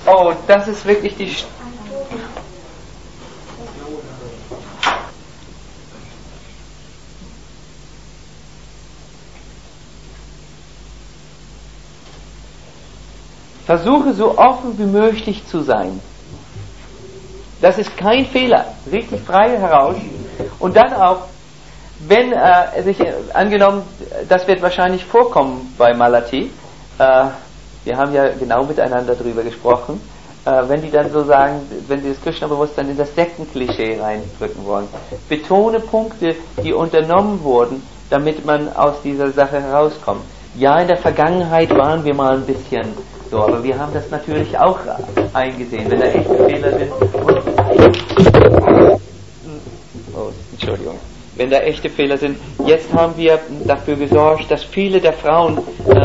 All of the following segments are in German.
Oh, das ist wirklich die... Versuche so offen wie möglich zu sein. Das ist kein Fehler. Richtig frei heraus. Und dann auch, wenn sich angenommen, das wird wahrscheinlich vorkommen bei Malati, wir haben ja genau miteinander darüber gesprochen, wenn die dann so sagen, wenn sie das Krishna-Bewusstsein in das Sektenklischee reindrücken wollen. Betone Punkte, die unternommen wurden, damit man aus dieser Sache herauskommt. Ja, in der Vergangenheit waren wir mal ein bisschen so, aber wir haben das natürlich auch eingesehen, wenn da echte Fehler sind. Wenn da echte Fehler sind. Jetzt haben wir dafür gesorgt, dass viele der Frauen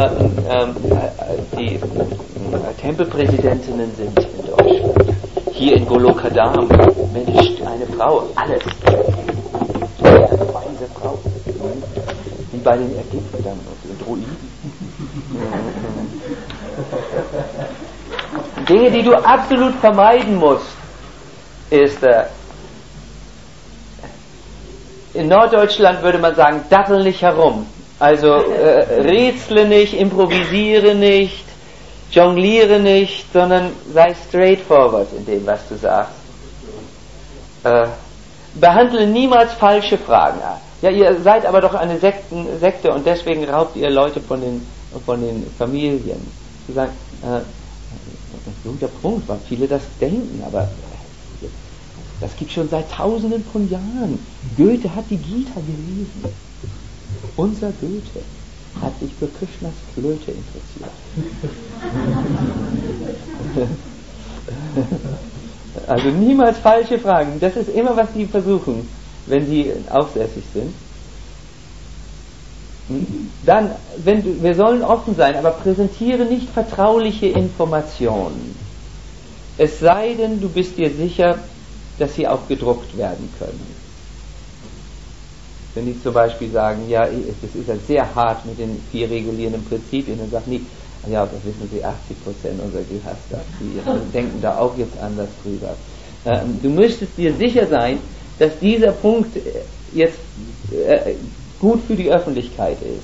die Tempelpräsidentinnen sind in Deutschland. Hier in Golokadam, Mensch, eine Frau, alles. Eine weise Frau. Wie bei den Ägyptern und den Druiden. Dinge, die du absolut vermeiden musst, ist in Norddeutschland würde man sagen, dattel nicht herum. Also rätsle nicht, improvisiere nicht, jongliere nicht, sondern sei straightforward in dem, was du sagst. Behandle niemals falsche Fragen. Ja, ihr seid aber doch eine Sekte und deswegen raubt ihr Leute von den Familien. Sie sagen, ein guter Punkt, weil viele das denken, aber das gibt schon seit Tausenden von Jahren. Goethe hat die Gita gelesen. Unser Goethe hat sich für Krishnas Flöte interessiert. Also niemals falsche Fragen. Das ist immer, was die versuchen, wenn sie aufsässig sind. Dann, wir sollen offen sein, aber präsentiere nicht vertrauliche Informationen. Es sei denn, du bist dir sicher, dass sie auch gedruckt werden können. Wenn die zum Beispiel sagen, ja, das ist ja sehr hart mit den 4 regulierenden Prinzipien, dann sagt nie, ja, das wissen Sie, 80% unserer Gehasta, die denken da auch jetzt anders drüber. Du müsstest dir sicher sein, dass dieser Punkt jetzt gut für die Öffentlichkeit ist.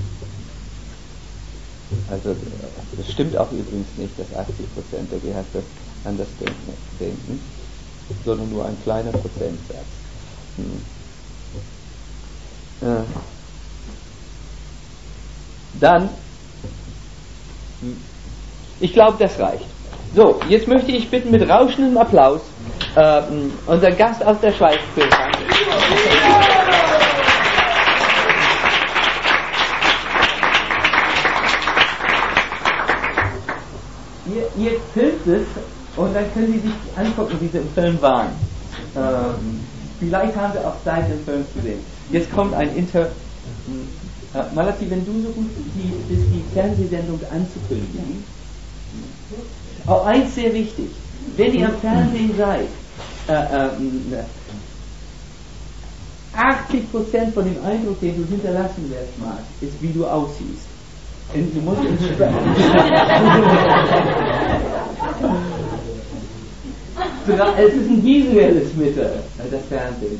Also, das stimmt auch übrigens nicht, dass 80% der Gehastas anders denken, sondern nur ein kleiner Prozentsatz. Dann, ich glaube, das reicht. So, jetzt möchte ich bitten, mit rauschendem Applaus unser Gast aus der Schweiz zu empfangen. Ihr filmt es und dann können Sie sich angucken, wie Sie im Film waren. Vielleicht haben wir auch Zeit, den Film zu sehen. Jetzt kommt ein Malati, wenn du so gut bist, die Fernsehsendung anzukündigen. Auch eins sehr wichtig. Wenn ihr am Fernsehen seid, 80% von dem Eindruck, den du hinterlassen wirst, Marc, ist, wie du aussiehst. Du musst es ist ein visuelles Mittel, das Fernsehen.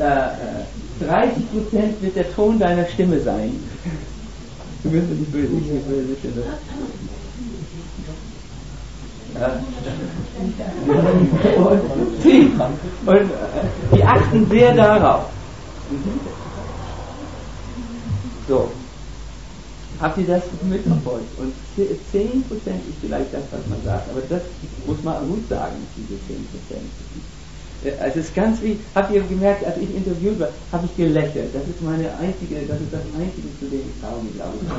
30% wird der Ton deiner Stimme sein. Du wirst nicht böse, ich bin böse. Und die achten sehr darauf. So. Habt ihr das mitverfolgt? Und 10% ist vielleicht das, was man sagt, aber das muss man gut sagen, diese 10%. Es ist ganz wie, habt ihr gemerkt, als ich interviewt war, habe ich gelächelt. Das ist das Einzige, zu dem ich traue, glaube ich.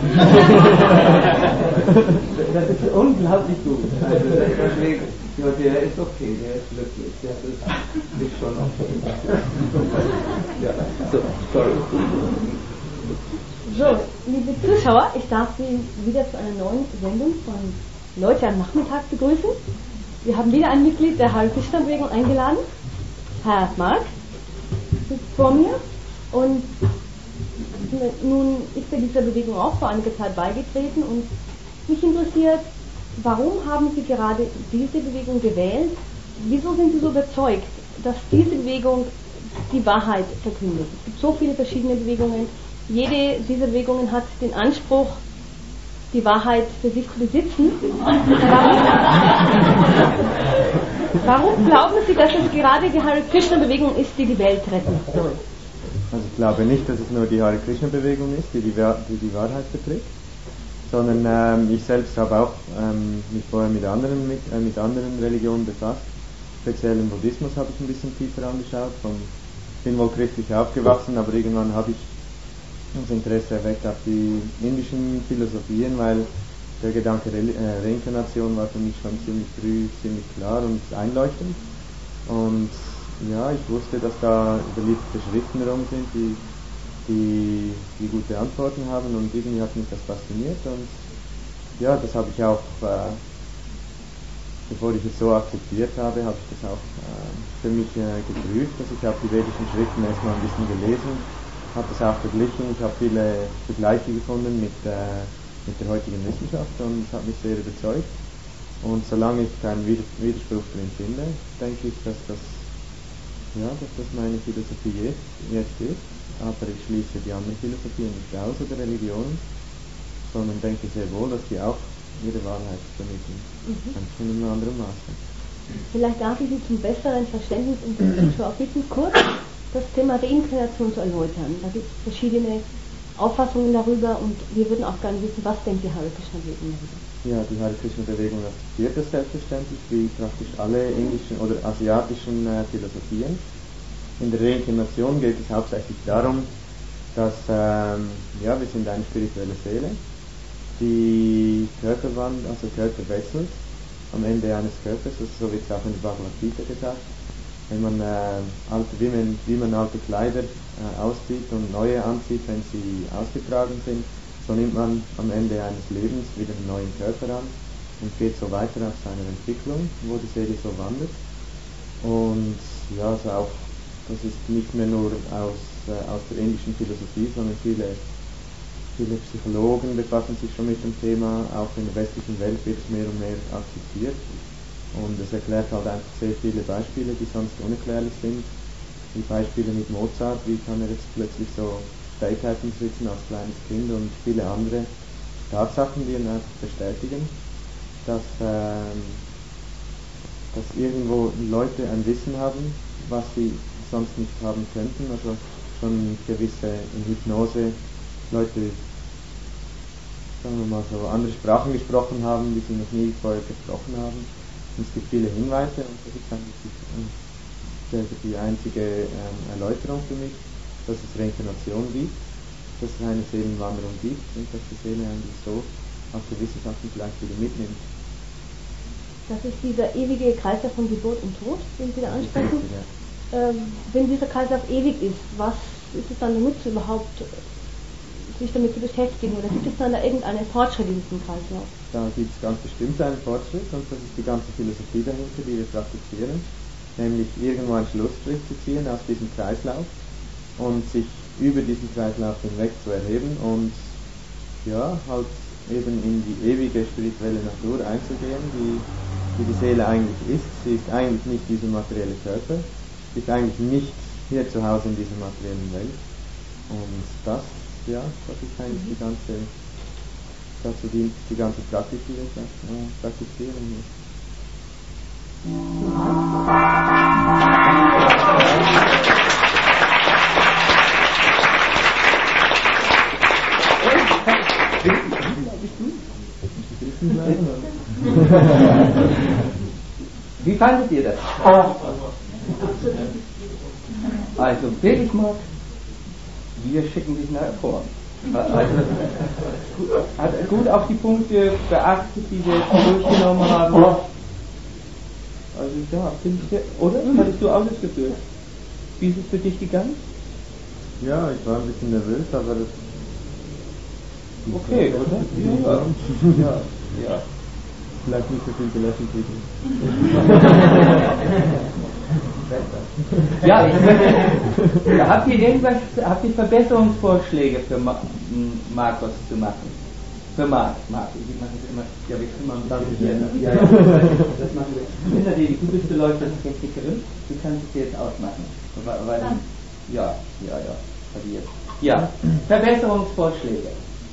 Das ist unglaublich gut. Also, deswegen, der ist okay, der ist glücklich, das ist schon okay. Ja, so, sorry. So, liebe Zuschauer, ich darf Sie wieder zu einer neuen Sendung von Leute am Nachmittag begrüßen. Wir haben wieder ein Mitglied der Hare-Krishna-Bewegung eingeladen, Herr Marc, sitzt vor mir und nun ist er dieser Bewegung auch vor einiger Zeit beigetreten und mich interessiert, warum haben Sie gerade diese Bewegung gewählt? Wieso sind Sie so überzeugt, dass diese Bewegung die Wahrheit verkündet? Es gibt so viele verschiedene Bewegungen. Jede dieser Bewegungen hat den Anspruch, die Wahrheit für sich zu besitzen. Warum glauben Sie, dass es gerade die Hare Krishna Bewegung ist, die die Welt retten soll? Also ich glaube nicht, dass es nur die Hare Krishna Bewegung ist, die die Wahrheit vertritt, sondern ich selbst habe auch mich vorher mit anderen Religionen befasst. Speziell im Buddhismus habe ich ein bisschen tiefer angeschaut. Ich bin wohl christlich aufgewachsen, aber irgendwann habe ich das Interesse erweckt auf die indischen Philosophien, weil der Gedanke Reinkarnation war für mich schon ziemlich früh ziemlich klar und einleuchtend. Und ja, ich wusste, dass da überlieferte Schriften rum sind, die gute Antworten haben, und irgendwie hat mich das fasziniert, und ja, das habe ich auch, bevor ich es so akzeptiert habe, habe ich das auch für mich geprüft. Also ich habe die vedischen Schriften erstmal ein bisschen gelesen, habe das auch verglichen, ich habe viele Vergleiche gefunden mit der heutigen Wissenschaft, und es hat mich sehr überzeugt. Und solange ich keinen Widerspruch drin finde, denke ich, dass das meine Philosophie jetzt ist. Aber ich schließe die anderen Philosophien nicht aus oder Religionen, sondern denke sehr wohl, dass die auch ihre Wahrheit vermitteln, einfach in einem anderen Maße. Vielleicht darf ich Sie zum besseren Verständnis und den Zuschauer bitten, kurz das Thema Reinkarnation zu erläutern. Da gibt es verschiedene Auffassungen darüber, und wir würden auch gerne wissen, was denkt die Hare Krishna Bewegung darüber? Ja, die Hare Krishna Bewegung akzeptiert das selbstverständlich, wie praktisch alle indischen oder asiatischen Philosophien. In der Reinkarnation geht es hauptsächlich darum, dass wir sind eine spirituelle Seele, die Körper wechselt am Ende eines Körpers, also so wird es auch in der Bhagavad Gita gesagt. Wenn man wie man alte Kleider auszieht und neue anzieht, wenn sie ausgetragen sind, so nimmt man am Ende eines Lebens wieder einen neuen Körper an und geht so weiter auf seiner Entwicklung, wo die Seele so wandert. Und ja, also auch das ist nicht mehr nur aus der indischen Philosophie, sondern viele Psychologen befassen sich schon mit dem Thema. Auch in der westlichen Welt wird es mehr und mehr akzeptiert. Und es erklärt halt einfach sehr viele Beispiele, die sonst unerklärlich sind. Die Beispiele mit Mozart, wie kann er jetzt plötzlich so Fähigkeiten besitzen als kleines Kind, und viele andere Tatsachen, die ihn einfach bestätigen, dass irgendwo Leute ein Wissen haben, was sie sonst nicht haben könnten, also schon gewisse in Hypnose Leute, sagen wir mal so, andere Sprachen gesprochen haben, die sie noch nie vorher gesprochen haben. Und es gibt viele Hinweise, und das ist eigentlich die einzige Erläuterung für mich, dass es Reinkarnation gibt, dass es eine Seelenwanderung gibt, und dass die Seele eigentlich so auch gewisse Sachen vielleicht wieder mitnimmt. Das ist dieser ewige Kreislauf von Geburt und Tod, den Sie da ansprechen. Ja. Wenn dieser Kreislauf ewig ist, was ist es dann der Nutzen überhaupt, sich damit zu beschäftigen? Oder gibt es dann da irgendeinen Fortschritt in diesem Kreislauf? Da gibt es ganz bestimmt einen Fortschritt, und das ist die ganze Philosophie dahinter, die wir praktizieren, nämlich irgendwo einen Schlussstrich zu ziehen aus diesem Kreislauf und sich über diesen Kreislauf hinweg zu erheben und ja, halt eben in die ewige spirituelle Natur einzugehen, die die Seele eigentlich ist. Sie ist eigentlich nicht dieser materielle Körper, sie ist eigentlich nicht hier zu Hause in dieser materiellen Welt, und das ist eigentlich dazu dient die ganze Praxis, die wir praktizieren. Wie fandet ihr das? Also, wirklich mal, wir schicken dich nachher vor. Also, hat gut auf die Punkte beachtet, die wir jetzt durchgenommen haben. Also, ja, finde ich, oder? Hattest du auch das Gefühl? Wie ist es für dich gegangen? Ja, ich war ein bisschen nervös, aber das. Okay, oder? Ja. Vielleicht nicht so viel gelesen kriegen. Habt ihr Verbesserungsvorschläge für Markus zu machen? Für Marc, ich mache das immer, ja, wir kümmern uns dann hier. Ja, das machen wir. Linda, du bist Beleuchtungstechnikerin, du kannst es jetzt ausmachen. Weil, ja, ja, Verbesserungsvorschläge.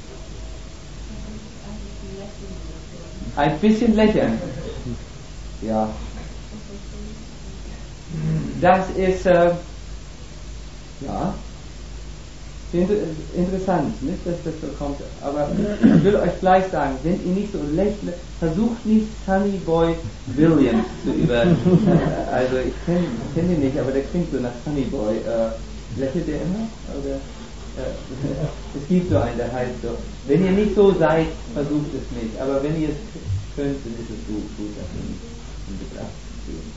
Ein bisschen lächeln. Ja. Das ist, ja, interessant, nicht, dass das so kommt. Aber ich will euch gleich sagen, wenn ihr nicht so lächelt, versucht nicht Sonny Boy Williams zu also ich kenn ihn nicht, aber der klingt so nach Sonny Boy. Lächelt der immer? Oder, es gibt so einen, der heißt so. Wenn ihr nicht so seid, versucht es nicht. Aber wenn ihr es könnt, dann ist es gut, das in Betracht zu ziehen.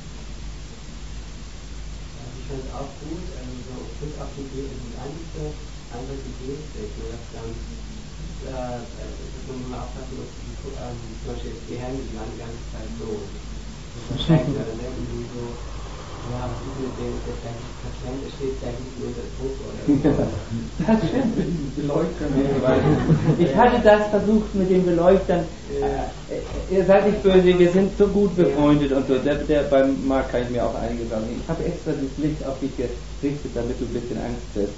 Ich finde es auch gut, so gut abgegeben und andere Ideenstücke, dass man mal aufpassen muss, zum Beispiel die Hände, die waren die ganze Zeit so verschränkt, dann denken die so, ja, was ist mit dem, der Patient steht eigentlich nur der Druck oder so. Das stimmt, mit diesen Beleuchtern. Ich hatte das versucht mit den Beleuchtern. Ihr seid nicht böse, wir sind so gut befreundet und so. Beim Marc kann ich mir auch einige sagen. Ich habe extra das Licht auf dich gerichtet, damit du ein bisschen Angst hast.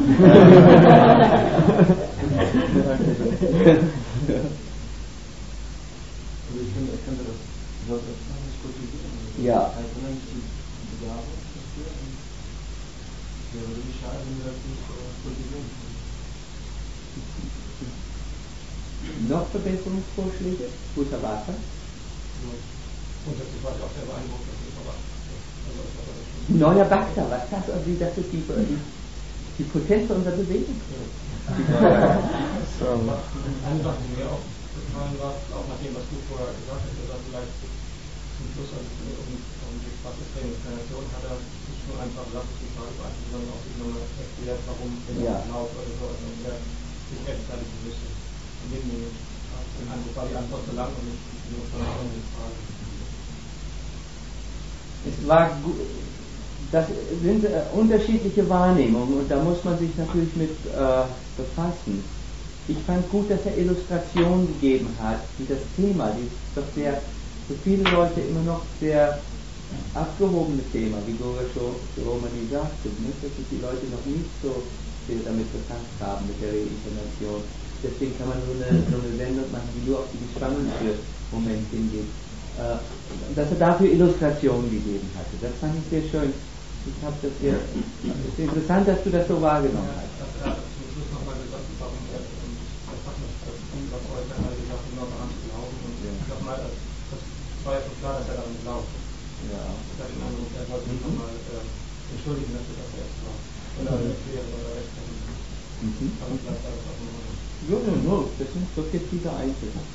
Ja. Noch Verbesserungsvorschläge? Guter Wasser? Neuer Bakter, was das? Das ist die Potenz unserer Bewegung. Eine Sache, die mir auch gefallen war, auch nach dem, was du vorher gesagt hast, dass vielleicht zum Schluss, also um die Praxistrainingsprävention, hat er nicht nur einfach gesagt, die Frage beantwortet, sondern auch sich nochmal erklärt, warum der Lauf oder so, also der sich rechtfertigen müsste. War die Antwort so lang und nicht nur von der Frage. Es war gut, das sind unterschiedliche Wahrnehmungen und da muss man sich natürlich mit befassen. Ich fand gut, dass er Illustrationen gegeben hat, die das Thema, die doch sehr, für viele Leute immer noch sehr abgehobene Thema, wie Romani sagte, nicht? Dass sich die Leute noch nicht so viel damit befasst haben, mit der Reinkarnation. Deswegen kann man so eine Sendung machen, die nur auf die Spannungsmoment hingeht. Dass er dafür Illustrationen gegeben hatte. Das fand ich sehr schön. Ich habe das sehr, es ist interessant, dass du das so wahrgenommen hast. Ja, zum Schluss nochmal gesagt, warum das was heute einmal gesagt, nur daran zu glauben. Und ich glaube mal, das war ja schon klar, dass er daran glaubt. Ja. Ich hatte den Eindruck, er wollte sich nochmal entschuldigen dafür, dass er es glaubt. Oder erklären oder rechtfertigen. Aber vielleicht war das auch nochmal. No, das sind subjektive Einzelheiten.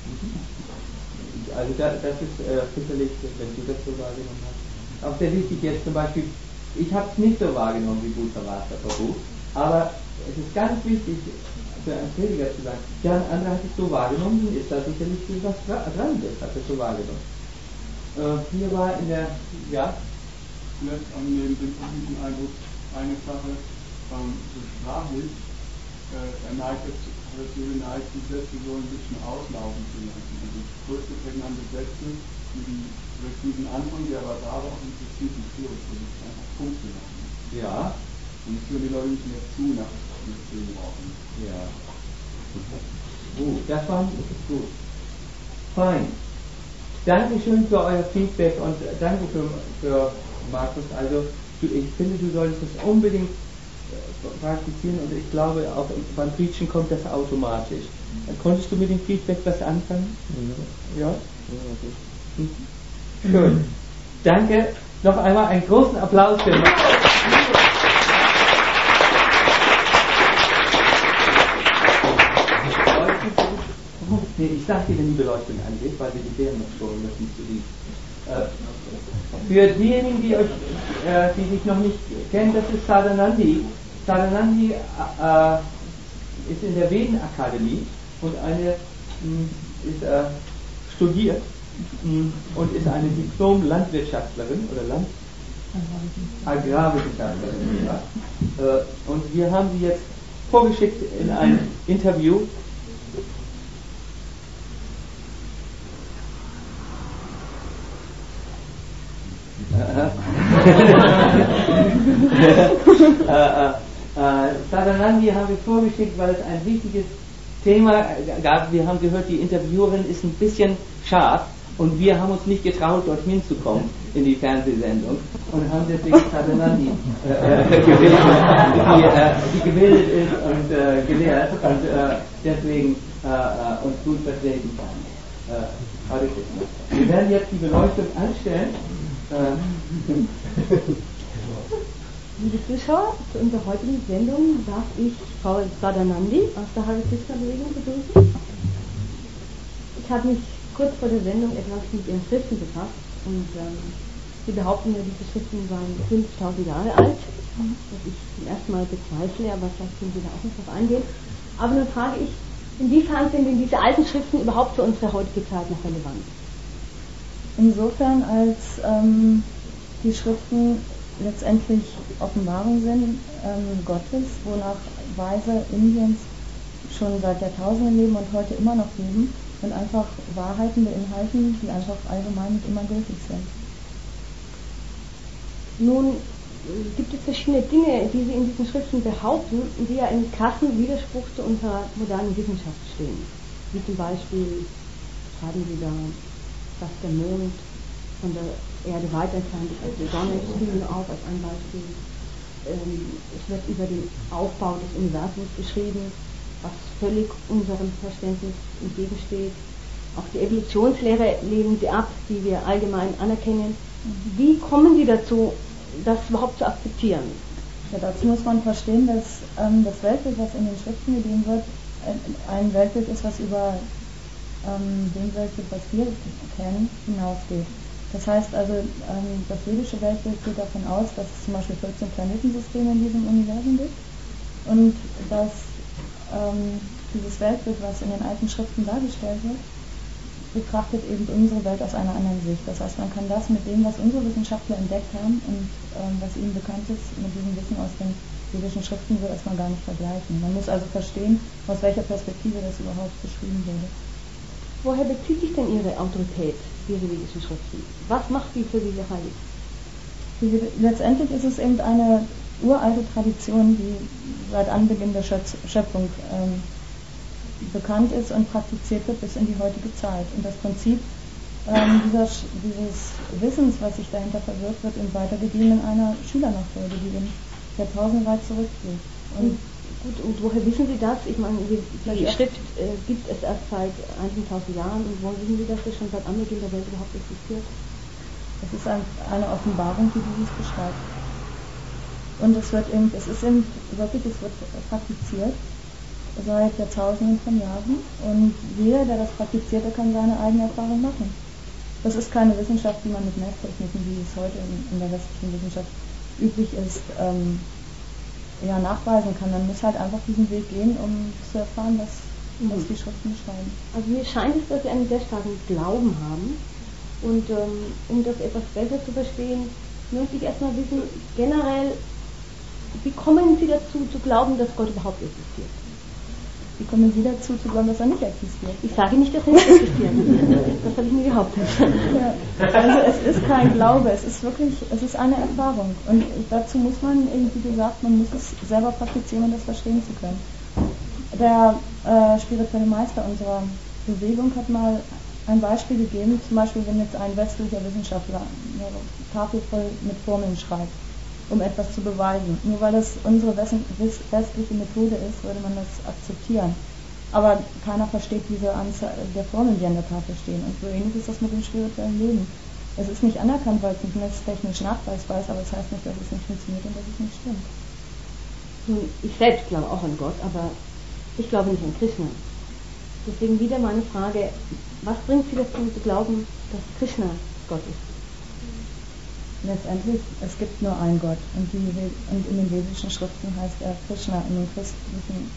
Also das ist sicherlich, wenn du das so wahrgenommen hast, auch sehr wichtig jetzt zum Beispiel, ich habe es nicht so wahrgenommen wie Guter Wasser, aber es ist ganz wichtig für einen Prediger zu sagen, ja, ein anderer hat es so wahrgenommen, dann ist da sicherlich was dran, das hat es so wahrgenommen. Hier war in der, ja? Vielleicht neben dem positiven Eindruck eine Sache, so sprachlich, er neigt dazu geneigt, die Sätze so ein bisschen auslaufen zu lassen. Also kurze, prägnante Sätze, diesen Anfang, der aber da war, auch einen präzisen Schluss, also einfach Punkte machen. Ja. Und es hören die Leute nicht mehr zu nach 10 Wochen. Ja. Gut, das war gut. Fein. Dankeschön für euer Feedback und danke für Markus. Also ich finde, du solltest es unbedingt praktizieren und ich glaube, auch beim Preachen kommt das automatisch. Konntest du mit dem Feedback was anfangen? Ja? Mhm. Schön. Danke. Noch einmal einen großen Applaus für Markus. Nee, ich sag dir, wenn die Beleuchtung angeht, weil wir die Bären noch schon, das nicht so lieb. Für diejenigen, die dich noch nicht kennen, das ist Sadanandi. Sadanandi ist in der Veden-Akademie und ist studiert und ist eine Diplom-Landwirtschaftlerin oder Agrarwissenschaftlerin. Ja. Und wir haben sie jetzt vorgeschickt in ein Interview Sadanandi haben wir vorgeschickt, weil es ein wichtiges Thema gab. Wir haben gehört, die Interviewerin ist ein bisschen scharf und wir haben uns nicht getraut, dorthin zu kommen in die Fernsehsendung und haben deswegen Sadanandi gewählt, die gebildet ist und gelehrt und deswegen uns gut vertreten kann. Wir werden jetzt die Beleuchtung anstellen. Liebe Zuschauer, zu unserer heutigen Sendung darf ich Frau Sadanandi aus der Hare Krishna-Bewegung begrüßen. Ich habe mich kurz vor der Sendung etwas mit ihren Schriften befasst und sie behaupten ja, diese Schriften seien 5000 Jahre alt, was ich zum ersten Mal bezweifle, aber vielleicht können Sie da auch noch drauf eingehen. Aber nun frage ich, inwiefern sind denn diese alten Schriften überhaupt für unsere heutige Zeit noch relevant? Insofern, als die Schriften letztendlich Offenbarung sind Gottes, wonach Weise Indiens schon seit Jahrtausenden leben und heute immer noch leben und einfach Wahrheiten beinhalten, die einfach allgemein und immer gültig sind. Nun gibt es verschiedene Dinge, die Sie in diesen Schriften behaupten, die ja im krassen Widerspruch zu unserer modernen Wissenschaft stehen. Wie zum Beispiel schreiben Sie da, dass der Mond von der Erde weiter entfernt ist als die Sonne, fiel auf als ein Beispiel. Es wird über den Aufbau des Universums beschrieben, was völlig unserem Verständnis entgegensteht. Auch die Evolutionslehre lehnen Sie ab, die wir allgemein anerkennen. Wie kommen Sie dazu, das überhaupt zu akzeptieren? Ja, dazu muss man verstehen, dass das Weltbild, was in den Schriften gegeben wird, ein Weltbild ist, was über dem Weltbild, was wir kennen, hinausgeht. Das heißt also, das vedische Weltbild geht davon aus, dass es zum Beispiel 14 Planetensysteme in diesem Universum gibt und dass dieses Weltbild, was in den alten Schriften dargestellt wird, betrachtet eben unsere Welt aus einer anderen Sicht. Das heißt, man kann das mit dem, was unsere Wissenschaftler entdeckt haben und was ihnen bekannt ist, mit diesem Wissen aus den vedischen Schriften so erstmal gar nicht vergleichen. Man muss also verstehen, aus welcher Perspektive das überhaupt beschrieben wurde. Woher bezieht sich denn Ihre Autorität, Ihre vedischen Schriften? Was macht sie für Sie heilig? Letztendlich ist es eben eine uralte Tradition, die seit Anbeginn der Schöpfung bekannt ist und praktiziert wird bis in die heutige Zeit. Und das Prinzip dieses Wissens, was sich dahinter verbirgt, wird eben weitergegeben in einer Schülernachfolge, die eben Jahrtausende weit zurückgeht. Und woher wissen Sie das? Ich meine, die Schrift gibt es erst seit einigen tausend Jahren und woher wissen Sie, dass das schon seit Anbeginn der Welt überhaupt existiert? Es ist eine Offenbarung, die dieses beschreibt. Und es wird praktiziert seit Jahrtausenden von Jahren und jeder, der das praktiziert, der kann seine eigene Erfahrung machen. Das ist keine Wissenschaft, die man mit Messtechniken, wie es heute in der westlichen Wissenschaft üblich ist, nachweisen kann. Man muss halt einfach diesen Weg gehen, um zu erfahren, was die Schriften beschreiben. Also mir scheint es, dass Sie einen sehr starken Glauben haben und um das etwas besser zu verstehen, möchte ich erstmal wissen, generell, wie kommen Sie dazu zu glauben, dass Gott überhaupt existiert? Wie kommen Sie dazu zu glauben, dass er nicht existiert? Ich sage nicht, dass er nicht existiert. Das habe ich nie behauptet. Ja, also es ist kein Glaube, es ist eine Erfahrung. Und dazu muss man, wie gesagt, man muss es selber praktizieren, um das verstehen zu können. Der spirituelle Meister unserer Bewegung hat mal ein Beispiel gegeben, zum Beispiel wenn jetzt ein westlicher Wissenschaftler eine Tafel voll mit Formeln schreibt, um etwas zu beweisen. Nur weil das unsere westliche Methode ist, würde man das akzeptieren. Aber keiner versteht diese Anzahl der Formeln, die an der Tafel stehen. Und so ähnlich ist das mit dem spirituellen Leben. Es ist nicht anerkannt, weil es nicht messtechnisch nachweisbar ist, aber es heißt nicht, dass es nicht funktioniert und dass es nicht stimmt. Ich selbst glaube auch an Gott, aber ich glaube nicht an Krishna. Deswegen wieder meine Frage, was bringt Sie dazu zu glauben, dass Krishna Gott ist? Letztendlich, es gibt nur einen Gott und in den vedischen Schriften heißt er Krishna. In den christlichen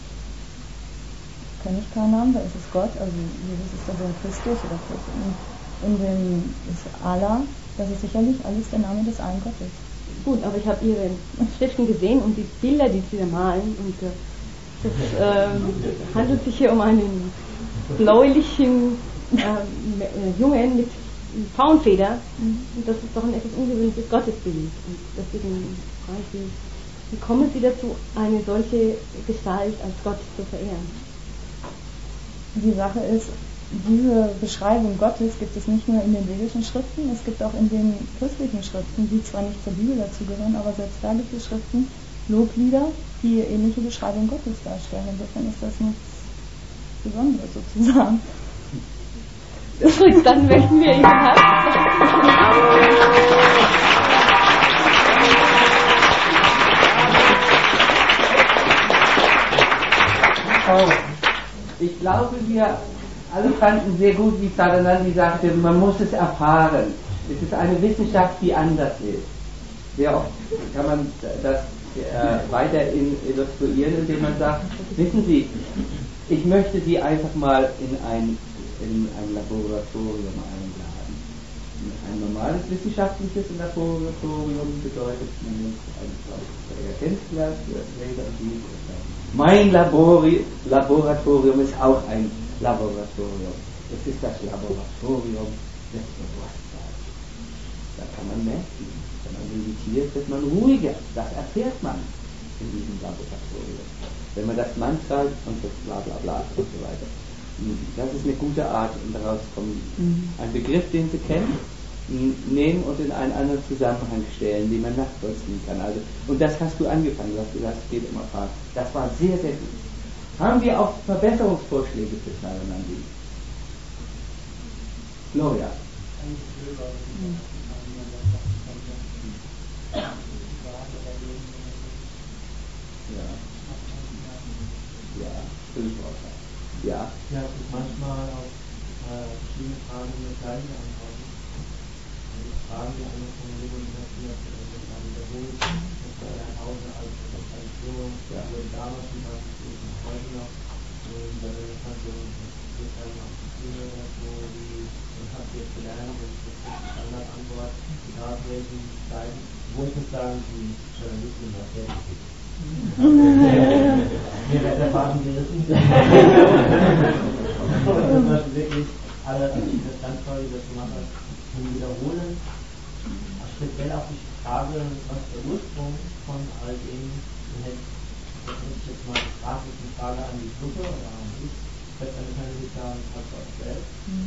kenne ich keinen Namen, da ist es Gott, also Jesus ist der Sohn Christus oder Christus. In dem ist Allah, das ist sicherlich alles der Name des einen Gottes. Gut, aber ich habe Ihre Schriften gesehen und die Bilder, die Sie da malen und das handelt sich hier um einen bläulichen Jungen mit Pfauenfeder. Und das ist doch ein etwas ungewöhnliches Gottesbild. Und deswegen frage ich Sie, wie kommen Sie dazu, eine solche Gestalt als Gott zu verehren? Die Sache ist, diese Beschreibung Gottes gibt es nicht nur in den vedischen Schriften, es gibt auch in den christlichen Schriften, die zwar nicht zur Bibel dazugehören, aber selbst da gibt es Schriften, Loblieder, die ähnliche Beschreibung Gottes darstellen. Insofern ist das nichts Besonderes sozusagen. Gut, dann möchten wir Ihnen Ich glaube, wir alle fanden sehr gut, wie Sadanandi sagte, man muss es erfahren. Es ist eine Wissenschaft, die anders ist. Sehr oft kann man das weiter illustrieren, indem man sagt, wissen Sie, ich möchte Sie einfach mal in ein Laboratorium einladen. Ein normales wissenschaftliches Laboratorium bedeutet, man nimmt ein Reagenzglas, mein Laboratorium ist auch ein Laboratorium. Es ist das Laboratorium des Bewusstseins. Da kann man merken, wenn man meditiert, wird man ruhiger. Das erfährt man in diesem Laboratorium. Wenn man das Mantra und das bla bla bla und so weiter. Das ist eine gute Art, um daraus zu kommen. Ein Begriff, den Sie kennen, nehmen und in einen anderen Zusammenhang stellen, den man nachvollziehen kann. Also, und das hast du angefangen, was du gesagt hast, geht immer fahren. Das war sehr, sehr gut. Haben wir auch Verbesserungsvorschläge für Sadanandi? Gloria. Ja. Ja, es ist manchmal auf verschiedene Fragen die gleiche Antworten. Also Fragen, die eine Formulierung interessiert, wiederholt, das bei der Hause als Tradition, wurde damals und was ist heute noch, und bei der Person ist dann auch die Schule oder so, wie man hat jetzt gelernt, und das ist die Standardantwort, gerade welchen Zeiten, wo ich muss sagen, die Journalistin war sehr wichtig. Mir wird der Faden gerissen. Das ist wirklich alle, das ganz toll, wie das gemacht hat, und wiederholen. Speziell auch die Frage, was der Ursprung von all dem ist. Das ist jetzt mal eine Frage an die Gruppe oder an mich. Letztendlich kann ich sagen, was Gott selbst.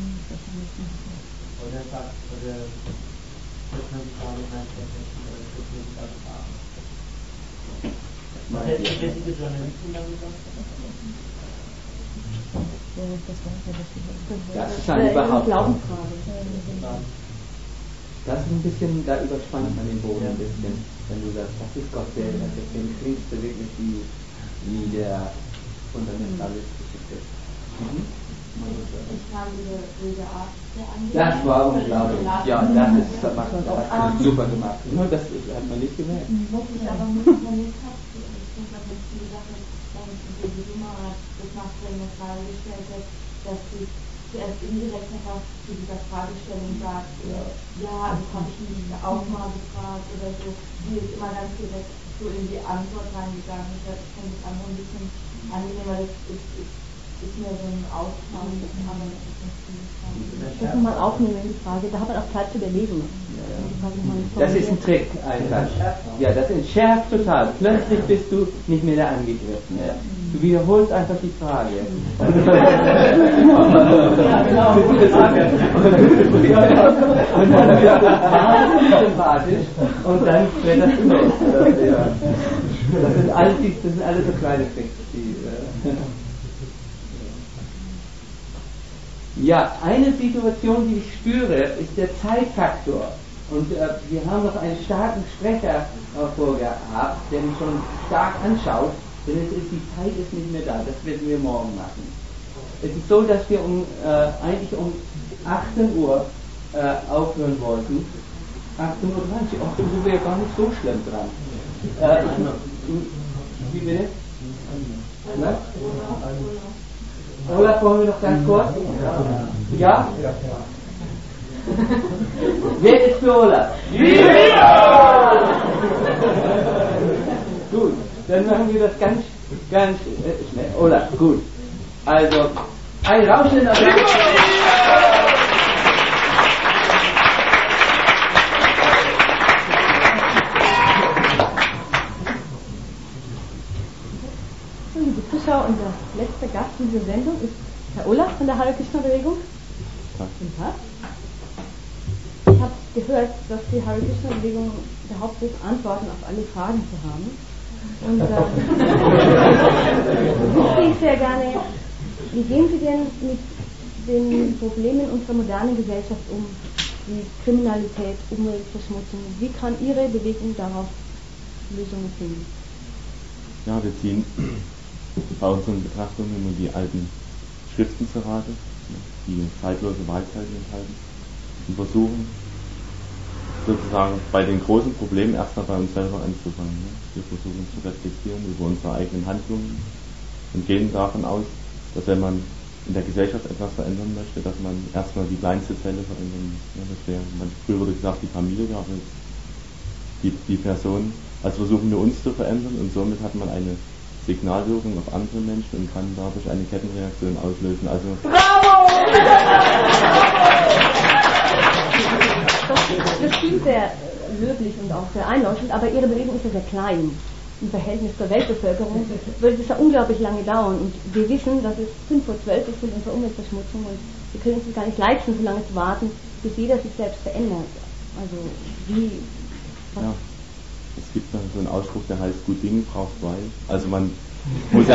Oder sagt, oder setzt man die Frage rein, oder setzt man die Frage fragen. Was hätte ich jetzt mit Journalisten dann gesagt? Das ist eine Behauptung. Das ist ein bisschen, da überspannt man den Boden ein bisschen, wenn du sagst, das ist Gott selber, deswegen klingst du wirklich wie der fundamentalistische Christ. Ich fand diese Art sehr angenehm. Das war unglaublich. Ja, das macht super gemacht. Nur das hat man nicht gemerkt. Was ich aber mit vermisst habe, ist, dass die Sache, die Nummer das Nachstellen der Frage gestellt hat, dass sie zuerst indirekt einfach zu dieser Fragestellung sagt, ja, das habe ich mich auch mal gefragt oder so. Die ist immer ganz direkt so in die Antwort reingegangen. Ich fand das andere ein bisschen angenehmer. Das ist mir so ein Austausch, aber das ist nicht viel. Das kann man aufnehmen, die Frage. Da hat man auch Zeit zu überlegen. Das ist ein Trick einfach. Ja, das entschärft total. Plötzlich bist du nicht mehr der Angegriffene. Du wiederholst einfach die Frage. Ja, genau. Und dann wird das sympathisch und dann wird das gemessen. Das sind alle so kleine Tricks. Ja, eine Situation, die ich spüre, ist der Zeitfaktor. Und wir haben noch einen starken Sprecher vorgehabt, der mich schon stark anschaut, denn die Zeit ist nicht mehr da, das werden wir morgen machen. Es ist so, dass wir eigentlich um 18 Uhr aufhören wollten. 18.30 Uhr, auch sind wir ja gar nicht so schlimm dran. Wie bitte? Na? Olaf, wollen wir noch ganz kurz? Ja? Wer ist für Olaf? Ja! Gut, dann machen wir das ganz schnell. Olaf, gut. Also, ein Rauschen auf Liebe Zuschauer, unser letzter Gast in dieser Sendung ist Herr Ulla von der Hare Krishna Bewegung. Guten Tag. Ich habe gehört, dass die Hare Krishna Bewegung behauptet ist, Antworten auf alle Fragen zu haben. Und wüsste ich sehr gerne, wie gehen Sie denn mit den Problemen unserer modernen Gesellschaft um? Wie Kriminalität, Umweltverschmutzung. Wie kann Ihre Bewegung darauf Lösungen finden? Ja, wir ziehen bei unseren Betrachtungen immer die alten Schriften zur Rate, die zeitlose Weisheiten enthalten, und versuchen sozusagen bei den großen Problemen erstmal bei uns selber anzufangen. Wir versuchen zu reflektieren über unsere eigenen Handlungen und gehen davon aus, dass wenn man in der Gesellschaft etwas verändern möchte, dass man erstmal die kleinste Zelle verändern muss. Ja, das wäre, früher wurde gesagt, die Familie, aber die Person. Also versuchen wir uns zu verändern und somit hat man eine Signalwirkung auf andere Menschen und kann dadurch eine Kettenreaktion auslösen. Also Bravo! Das klingt sehr löblich und auch sehr einleuchtend, aber Ihre Bewegung ist ja sehr klein. Im Verhältnis zur Weltbevölkerung würde es ja unglaublich lange dauern und wir wissen, dass es 11:05 ist mit unserer Umweltverschmutzung und wir können uns gar nicht leisten, so lange zu warten, bis jeder sich selbst verändert. Also wie... Ja, es gibt so einen Ausspruch, der heißt, gut Ding braucht Weile. Also man muss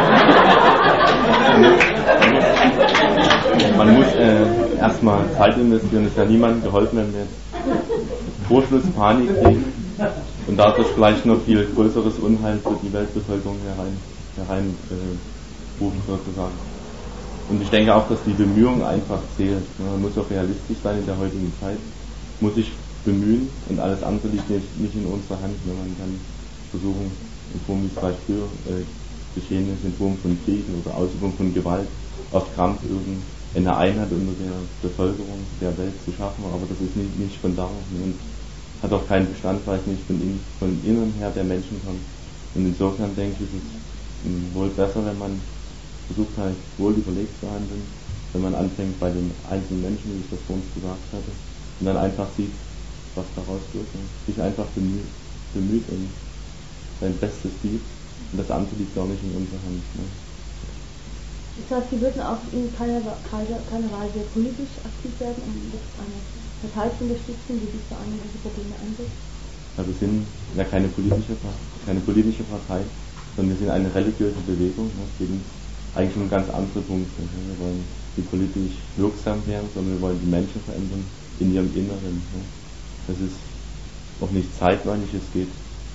erstmal Zeit investieren. Es ist ja niemandem geholfen, wenn wir jetzt Vorschluss Panik kriegen und dadurch vielleicht noch viel größeres Unheil für die Weltbevölkerung hereinrufen sozusagen. Und ich denke auch, dass die Bemühung einfach zählt. Man muss auch realistisch sein in der heutigen Zeit, muss sich bemühen und alles andere liegt nicht in unserer Hand. Man kann versuchen, in Form wie es vielleicht früher geschehen ist, in Form von Kriegen oder Ausübung von Gewalt, auf Krampf irgendeine Einheit unter der Bevölkerung der Welt zu schaffen, aber das ist nicht von Dauer und hat auch keinen Bestand, weil es nicht von innen her der Menschen kommt. Und insofern denke ich, ist es wohl besser, wenn man versucht halt wohl überlegt zu handeln, wenn man anfängt bei den einzelnen Menschen, wie ich das vor uns gesagt hatte, und dann einfach sieht, was daraus wird und sich einfach bemüht und sein Bestes gibt und das andere liegt auch nicht in unserer Hand. Ne? Das heißt, Sie würden auch in keiner Weise politisch aktiv werden, um eine Partei zu unterstützen, die sich vor allem diese Probleme ansetzt? Ja, wir sind ja keine politische Partei, sondern wir sind eine religiöse Bewegung. Ne? Es geht eigentlich um ganz andere Punkte. Ne? Wir wollen nicht politisch wirksam werden, sondern wir wollen die Menschen verändern in ihrem Inneren. Ne? Das ist auch nicht zeitweilig, es geht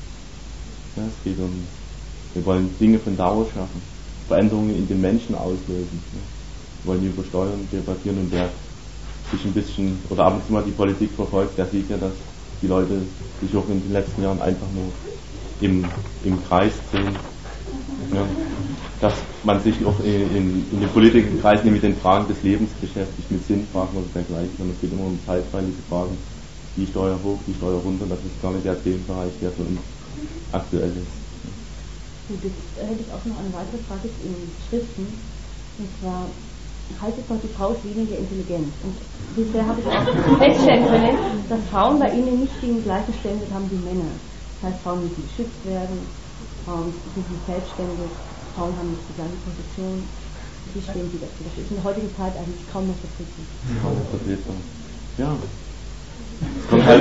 wir wollen Dinge von Dauer schaffen, Veränderungen in den Menschen auslösen. Ne? Wir wollen über Steuern debattieren und wer sich ein bisschen oder ab und zu mal die Politik verfolgt, der sieht ja, dass die Leute sich auch in den letzten Jahren einfach nur im Kreis drehen. Ja? Dass man sich auch in den Politikerkreisen mit den Fragen des Lebens beschäftigt, mit Sinnfragen oder dergleichen. Und es geht immer um zeitweilige Fragen, die Steuer hoch, die Steuer runter, das ist gar nicht der Themenbereich, der für uns aktuell ist. Und jetzt hätte ich auch noch eine weitere Frage in Schriften. Und zwar heißt es doch, die Frau ist weniger intelligent. Und bisher habe ich auch feststellen können, dass Frauen bei ihnen nicht den gleichen Stellenwert haben wie Männer. Das heißt, Frauen müssen geschützt werden, Frauen sind nicht selbstständig, Frauen haben nicht die gleiche Position. Wie stehen Sie dazu? Das ist in der heutigen Zeit eigentlich kaum noch vertreten. Kaum noch vertreten. Ja. Es kommt halt.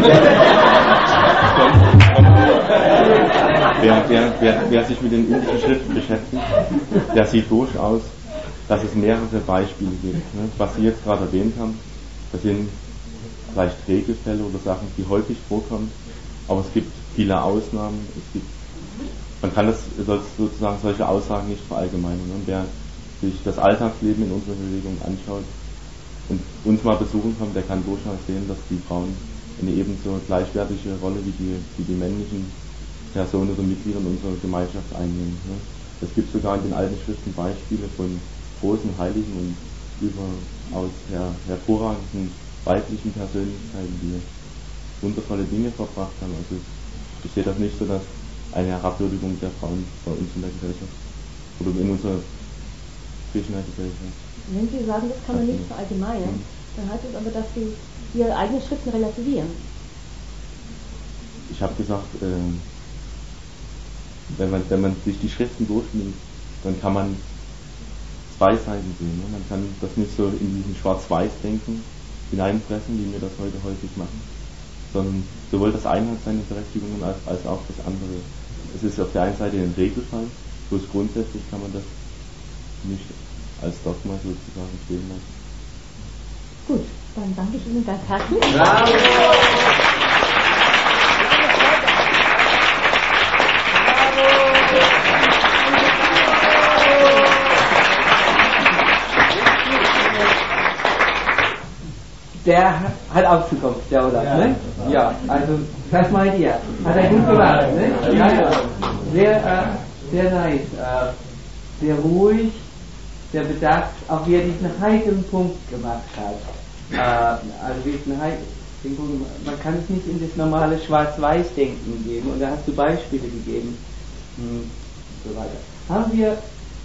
Wer sich mit den indischen Schriften beschäftigt, der sieht durchaus, dass es mehrere Beispiele gibt. Ne? Was Sie jetzt gerade erwähnt haben, das sind vielleicht Regelfälle oder Sachen, die häufig vorkommen, aber es gibt viele Ausnahmen. Man kann sozusagen solche Aussagen nicht verallgemeinern. Ne? Wer sich das Alltagsleben in unserer Bewegung anschaut und uns mal besuchen kommt, der kann durchaus sehen, dass die Frauen eine ebenso gleichwertige Rolle wie die männlichen Personen oder Mitglieder in unserer Gemeinschaft einnehmen. Ne? Es gibt sogar in den alten Schriften Beispiele von großen Heiligen und überaus hervorragenden weiblichen Persönlichkeiten, die wundervolle Dinge verbracht haben. Also ich sehe das nicht so, dass eine Herabwürdigung der Frauen bei uns in der Gesellschaft oder in unserer Krishna-Gesellschaft. Wenn Sie sagen, das kann man nicht verallgemeinern, dann heißt es aber, dass Sie Ihre eigenen Schriften relativieren. Ich habe gesagt, wenn man sich die Schriften durchliest, dann kann man zwei Seiten sehen. Ne? Man kann das nicht so in diesen Schwarz-Weiß-Denken hineinpressen, wie wir das heute häufig machen, sondern sowohl das eine hat seine Berechtigung als auch das andere. Es ist auf der einen Seite ein Regelfall, bloß grundsätzlich kann man das nicht als Dogma sozusagen stehen lassen. Gut, dann danke ich Ihnen ganz herzlich. Bravo! Der hat auch Zukunft, der Olaf, ne? Ja, also, was meint ihr? Hat er gut gemacht, ne? Ja. Sehr nice, sehr ruhig, sehr bedacht, auch wie er diesen heiklen Punkt gemacht hat. Also diesen heiklen Punkt, man kann es nicht in das normale Schwarz-Weiß-Denken geben, und da hast du Beispiele gegeben, und so weiter. Haben wir,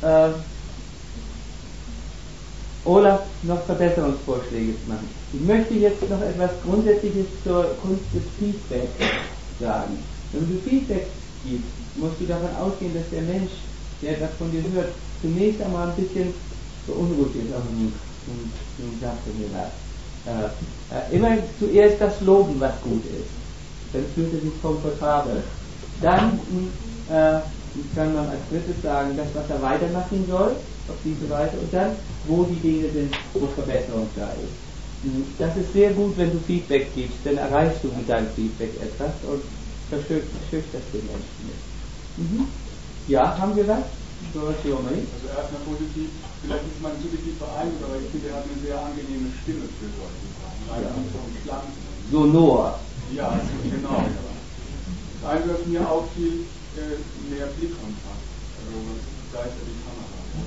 Olaf noch Verbesserungsvorschläge zu machen. Ich möchte jetzt noch etwas Grundsätzliches zur Kunst des Feedbacks sagen. Wenn du Feedback gibst, musst du davon ausgehen, dass der Mensch, der das von dir hört, zunächst einmal ein bisschen beunruhigt ist. Nun sagst du mir das. Immer zuerst das loben, was gut ist. Dann fühlt er sich komfortabel. Dann kann man als drittes sagen, das, was er weitermachen soll, auf diese Weise, und dann, wo die Dinge sind, wo Verbesserung da ist. Das ist sehr gut, wenn du Feedback gibst, dann erreichst du mit deinem Feedback etwas und verschüchterst den Menschen nicht. Ja, haben wir was? Also erstmal positiv, vielleicht ist man subjektiv beeindruckt, aber ich finde, er hat eine sehr angenehme Stimme für solche Sachen. Sonor. Ja, genau. Das eine, was mir auffiel, mehr Blickkontakt. Also gleichzeitig die Kamera.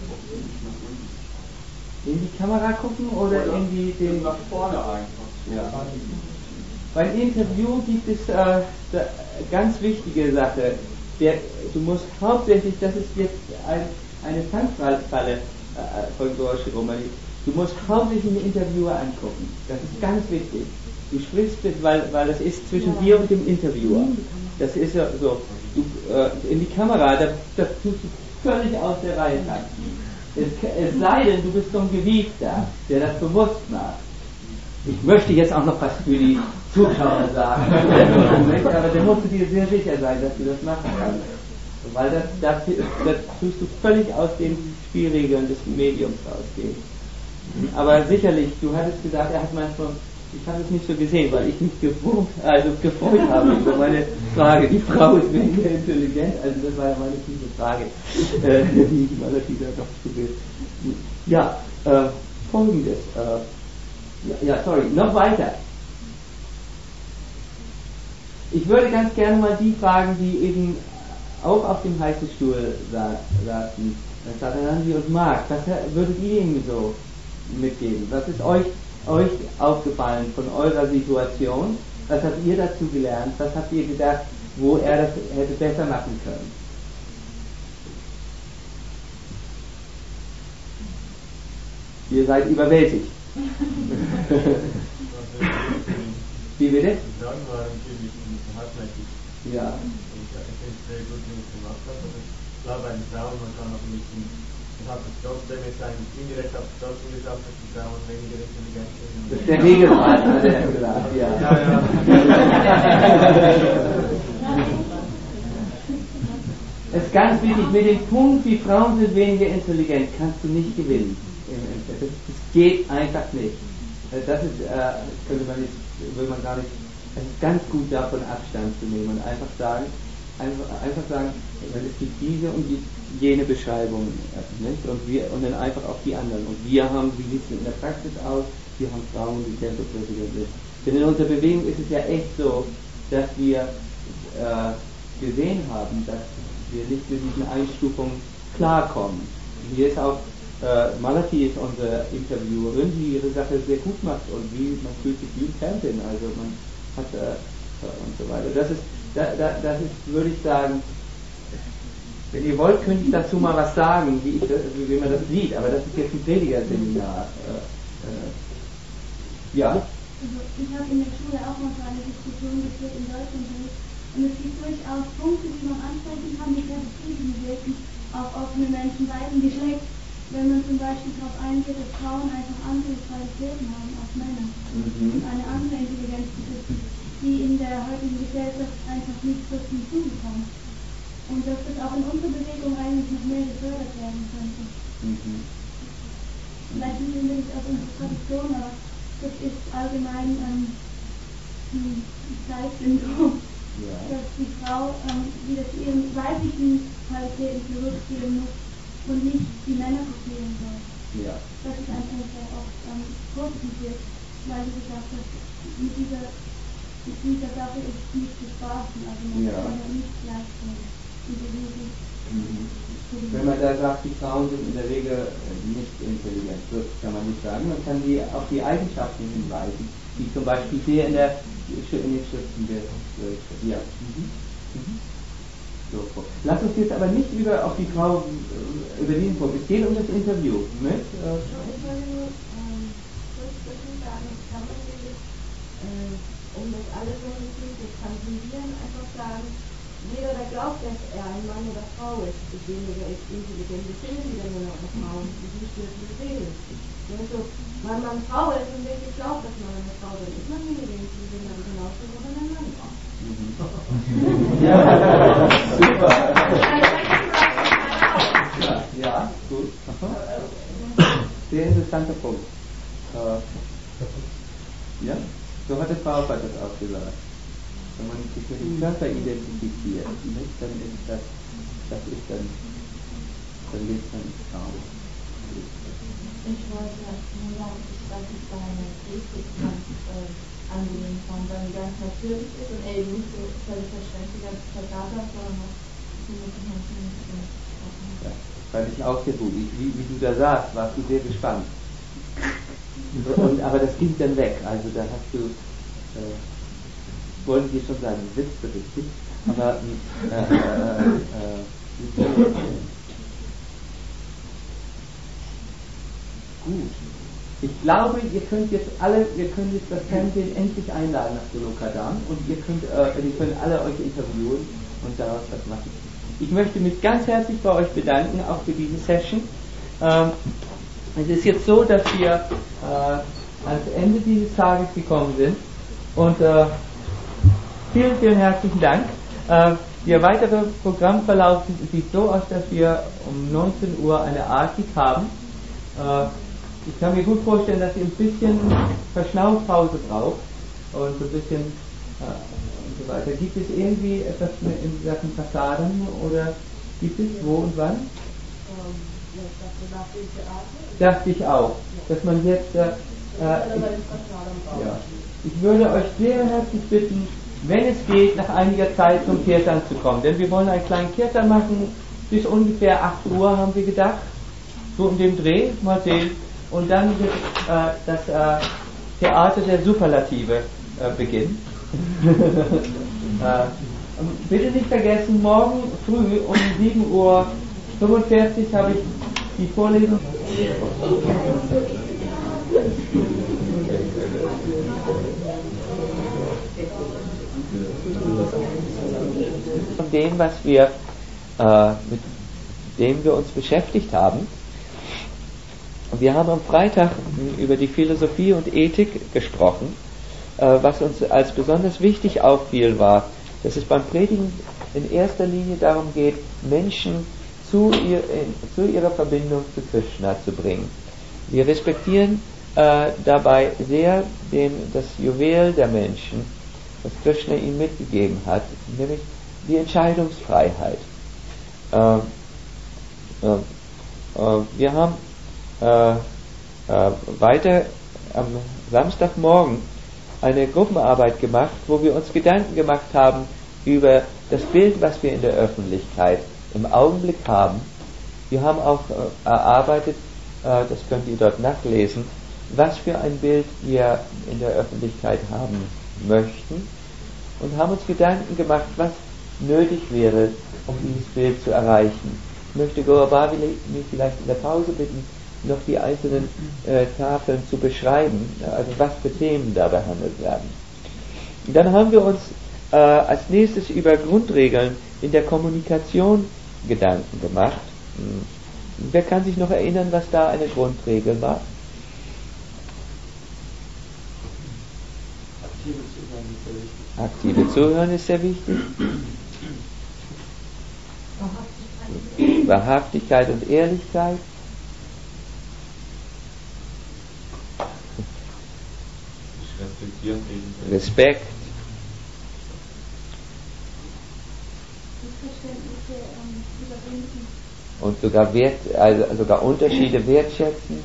In die Kamera gucken oder in die... nach vorne einfach. Ja. Beim Interview gibt es ganz wichtige Sache. Du musst hauptsächlich, das ist jetzt eine Fangfalle von Gorsch Romani, du musst hauptsächlich den Interviewer angucken. Das ist ganz wichtig. Du sprichst mit, weil das ist zwischen dir und dem Interviewer. Das ist ja so. In die Kamera, da tust du völlig aus der Reihe tanzen. Es sei denn, du bist so ein Gewiefter, der das bewusst macht. Ich möchte jetzt auch noch was für die Zuschauer sagen. Aber da musst du dir sehr sicher sein, dass du das machen kannst. Weil das tust du völlig aus den Spielregeln des Mediums rausgehen. Aber sicherlich, du hattest gesagt, er hat manchmal, ich habe es nicht so gesehen, weil ich mich gefreut habe über meine Frage. Die Frau ist weniger intelligent, also das war ja meine tiefe Frage, die ich meiner Tiefe doch zu will. Ja, folgendes. Noch weiter. Ich würde ganz gerne mal die fragen, die eben auch auf dem heißen Stuhl saßen, Satanandi und Marc, was würdet ihr ihnen so mitgeben? Was ist euch aufgefallen von eurer Situation? Was habt ihr dazu gelernt? Was habt ihr gedacht, wo er das hätte besser machen können? Ihr seid überwältigt. Wie bitte? Ja. Klar, bei den Frauen, man kann auch ein bisschen, man hat es trotzdem jetzt eigentlich indirekt auf trotzdem gesagt, dass die Frauen weniger intelligent sind. Das ist der Regelfall, hat er gesagt, ja. Es ist ganz wichtig, mit dem Punkt, die Frauen sind weniger intelligent, kannst du nicht gewinnen. Das geht einfach nicht. Das ist, will man gar nicht, es ist ganz gut davon Abstand zu nehmen und einfach sagen, es gibt diese und jene Beschreibung, nicht? Und dann einfach auf die anderen. Und wir haben, wie sieht es in der Praxis aus? Wir haben Frauen, die Tempelpräsident sind. Denn in unserer Bewegung ist es ja echt so, dass wir gesehen haben, dass wir nicht mit diesen Einstufungen klarkommen. Hier ist auch Malati ist unsere Interviewerin, die ihre Sache sehr gut macht und man fühlt sich wie ein Champion, also man hat und so weiter. Das ist, würde ich sagen, wenn ihr wollt, könnte ich dazu mal was sagen, wie man das sieht, aber das ist jetzt ein Predigerseminar. Ja? Also ich habe in der Schule auch mal so eine Diskussion geführt in Deutschland und es gibt durchaus Punkte, die man ansprechen kann, die sehr befriedigend wirken, auch offene Menschen beiden Geschlechts, wenn man zum Beispiel darauf eingeht, dass Frauen einfach andere Qualitäten haben als Männer und eine andere Intelligenz besitzen, die in der heutigen Gesellschaft einfach nicht so zum Zuge kommt. Und dass das auch in unserer Bewegung eigentlich noch mehr gefördert werden könnte. Vielleicht nicht unbedingt aus unserer Tradition, aber das ist allgemein ein Zeitsyndrom, dass die Frau wieder zu ihren weiblichen Qualitäten zurückgehen muss und nicht die Männer kopieren soll. Ja. Das ist ein Punkt, der oft positiv wird, weil du gesagt hast, mit dieser Sache ist nicht zu spaßen, also man kann ja nicht gleichstellen. Wenn man da sagt, die Frauen sind in der Regel nicht intelligent, das kann man nicht sagen. Man kann die auf die Eigenschaften hinweisen, die zum Beispiel hier in den Schriften ja. So. Lass uns jetzt aber nicht auf die Frau über diesen Punkt. Es geht um das Interview mit. Ich wollte nur kurz dazu sagen, kann man wirklich, um das alles so ein bisschen zu transkribieren, einfach sagen, jeder, der glaubt, dass er ein Mann oder Frau ist weniger intelligent. Wir sind wieder nur noch Frauen, die nicht wirklich reden. Also, weil man Frau ist und wirklich glaubt, dass man eine Frau ist, ist man weniger intelligent, aber genauso wie man ein Mann ist. Super. Ja, gut. Sehr interessanter Punkt. Ja, so hat es Frau das auch gesagt. Wenn man sich mit dem Körper identifiziert, dann ist dann lebt man Frau. Ich wollte nur sagen, dass ich deine Ethik ganz angenehm fand, weil die ganz natürlich ist und eben nicht so völlig verständlich als Vergabe, sondern auch mit den Menschen ja, fand ich auch sehr gut. Wie du da saßt, warst du sehr gespannt. Aber das ging dann weg, also da hast du wollen wir schon sagen, sitzt richtig, aber gut. Ich glaube, ihr könnt jetzt das Fernsehen endlich einladen nach Solokadan und ihr könnt alle euch interviewen und daraus was machen. Ich möchte mich ganz herzlich bei euch bedanken, auch für diese Session. Es ist jetzt so, dass wir ans Ende dieses Tages gekommen sind und vielen, vielen herzlichen Dank. Der weitere Programmverlauf sieht so aus, dass wir um 19 Uhr eine Artik haben. Ich kann mir gut vorstellen, dass ihr ein bisschen Verschnaufpause braucht und so ein bisschen und so weiter. Gibt es irgendwie etwas in Sachen Fassaden oder gibt es wo und wann? Dachte ich auch, dass man jetzt ich würde euch sehr herzlich bitten, wenn es geht, nach einiger Zeit zum Kirtan zu kommen. Denn wir wollen einen kleinen Kirtan machen, bis ungefähr 8 Uhr haben wir gedacht. So in dem Dreh, mal sehen. Und dann wird das Theater der Superlative beginnen. Bitte nicht vergessen, morgen früh um 7:45 Uhr habe ich die Vorlesung. Von dem, was wir mit dem wir uns beschäftigt haben. Wir haben am Freitag über die Philosophie und Ethik gesprochen. Was uns als besonders wichtig auffiel, war, dass es beim Predigen in erster Linie darum geht, Menschen zu ihrer Verbindung zu Krishna zu bringen. Wir respektieren dabei sehr das Juwel der Menschen, was Krishna ihnen mitgegeben hat, nämlich die Entscheidungsfreiheit. Wir haben weiter am Samstagmorgen eine Gruppenarbeit gemacht, wo wir uns Gedanken gemacht haben über das Bild, was wir in der Öffentlichkeit im Augenblick haben. Wir haben auch erarbeitet, das könnt ihr dort nachlesen, was für ein Bild wir in der Öffentlichkeit haben möchten und haben uns Gedanken gemacht, was nötig wäre, um dieses Bild zu erreichen. Ich möchte Gaurabhavili mich vielleicht in der Pause bitten, noch die einzelnen Tafeln zu beschreiben, also was für Themen da behandelt werden. Dann haben wir uns als nächstes über Grundregeln in der Kommunikation Gedanken gemacht Wer kann sich noch erinnern, was da eine Grundregel war? Aktive Zuhören ist sehr wichtig. Wahrhaftigkeit und Ehrlichkeit. Respekt. Und sogar sogar Unterschiede wertschätzen.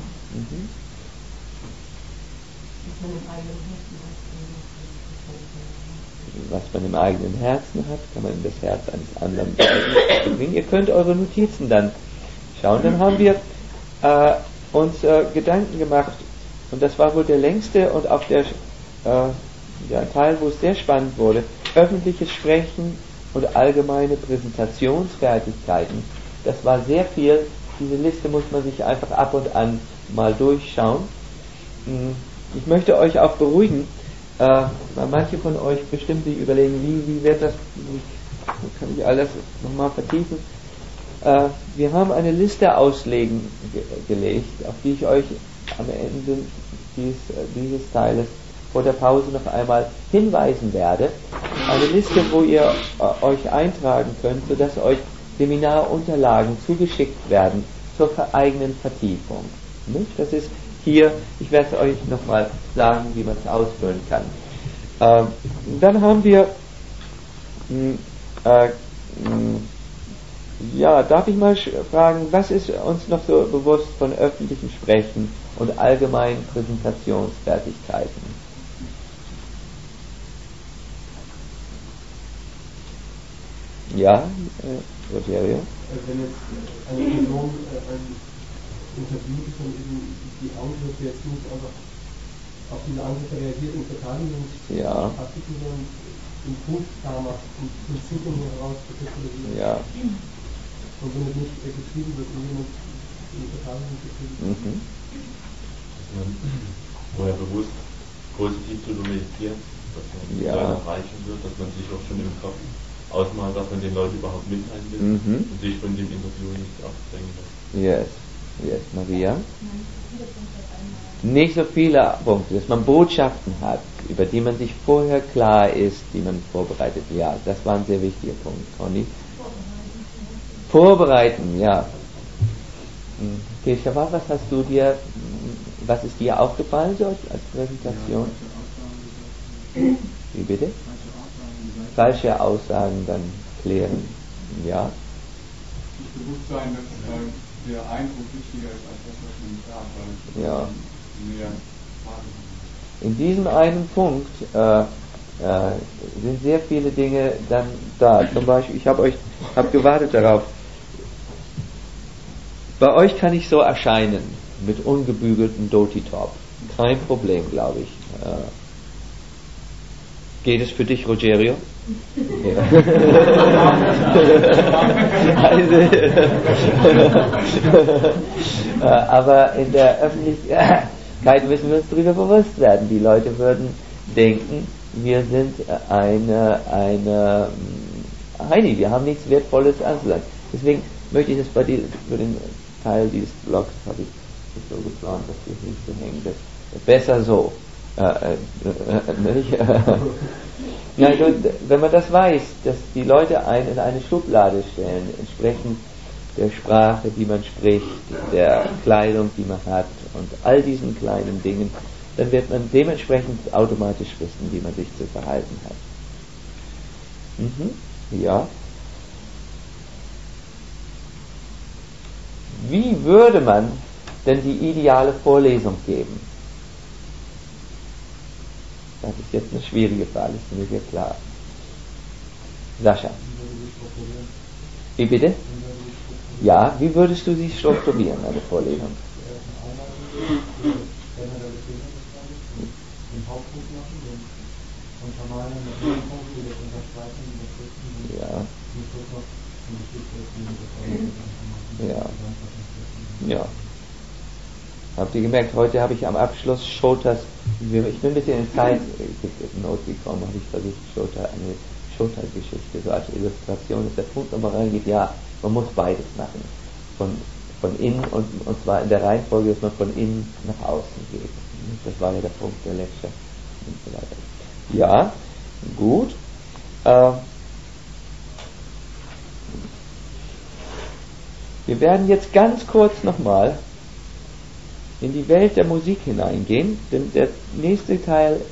Was man im eigenen Herzen hat, kann man in das Herz eines anderen bringen. Ihr könnt eure Notizen dann schauen. Dann haben wir uns Gedanken gemacht, und das war wohl der längste und auch der Teil, wo es sehr spannend wurde: öffentliches Sprechen und allgemeine Präsentationsfertigkeiten. Das war sehr viel. Diese Liste muss man sich einfach ab und an mal durchschauen. Ich möchte euch auch beruhigen, weil manche von euch bestimmt sich überlegen, wie wird das, wie kann ich alles nochmal vertiefen. Wir haben eine Liste auslegen gelegt, auf die ich euch am Ende dieses Teiles vor der Pause noch einmal hinweisen werde. Eine Liste, wo ihr euch eintragen könnt, sodass euch Seminarunterlagen zugeschickt werden zur eigenen Vertiefung. Nicht? Das ist hier, ich werde euch nochmal sagen, wie man es ausfüllen kann. Dann haben wir, darf ich mal fragen, was ist uns noch so bewusst von öffentlichem Sprechen und allgemeinen Präsentationsfertigkeiten? Ja, Rogerio? Wenn jetzt eine Person ein Interview ist und eben die Angriffe jetzt nicht einfach auf diese Angriffe reagiert und Verteidigungsartikel, sondern den Punkt klar macht und Prinzipien heraus kristallisiert. Ja. Und somit nicht getrieben wird, jemand in die Verteidigung getrieben wird. Dass man vorher bewusst positiv zu meditieren, dass man erreichen wird, dass man sich auch schon im Kopf ausmalt, dass man den Leuten überhaupt mitteilen will und sich von dem Interview nicht abdrängen lässt. Yes, Maria. Nicht so viele Punkte, dass man Botschaften hat, über die man sich vorher klar ist, die man vorbereitet. Ja, das war ein sehr wichtiger Punkt, Conny. Vorbereiten, ja. Keshav, was ist dir aufgefallen so als Präsentation? Wie bitte? Falsche Aussagen dann klären. Ja. Nicht bewusst sein, dass der Eindruck wichtiger ist als das, was man sagt, weil mehr in diesem einen Punkt sind sehr viele Dinge dann da. Zum Beispiel, ich habe gewartet darauf. Bei euch kann ich so erscheinen mit ungebügeltem Dhoti-Top. Kein Problem, glaube ich. Geht es für dich, Rogerio? Ja. Aber in der Öffentlichkeit müssen wir uns darüber bewusst werden. Die Leute würden denken, wir sind eine Heini, wir haben nichts Wertvolles anzusagen. Deswegen möchte ich das für den Teil dieses Blogs, habe ich so geplant, dass wir nicht so hängen. Das besser so. Wenn man das weiß, dass die Leute einen in eine Schublade stellen, entsprechend der Sprache, die man spricht, der Kleidung, die man hat und all diesen kleinen Dingen, dann wird man dementsprechend automatisch wissen, wie man sich zu verhalten hat. Ja. Wie würde man denn die ideale Vorlesung geben? Das ist jetzt eine schwierige Frage, ist mir sehr klar. Sascha. Wie bitte? Ja, wie würdest du sie strukturieren, eine Vorlesung? Ja. Habt ihr gemerkt, heute habe ich am Abschluss Shotas, ich bin ein bisschen in Zeitnot gekommen, habe ich versucht, eine Shota-Geschichte, so als Illustration, dass der Punkt nochmal reingeht, ja, man muss beides machen. von innen und zwar in der Reihenfolge, dass man von innen nach außen geht. Das war ja der Punkt der Lecture und so weiter. Ja, gut. Wir werden jetzt ganz kurz nochmal in die Welt der Musik hineingehen, denn der nächste Teil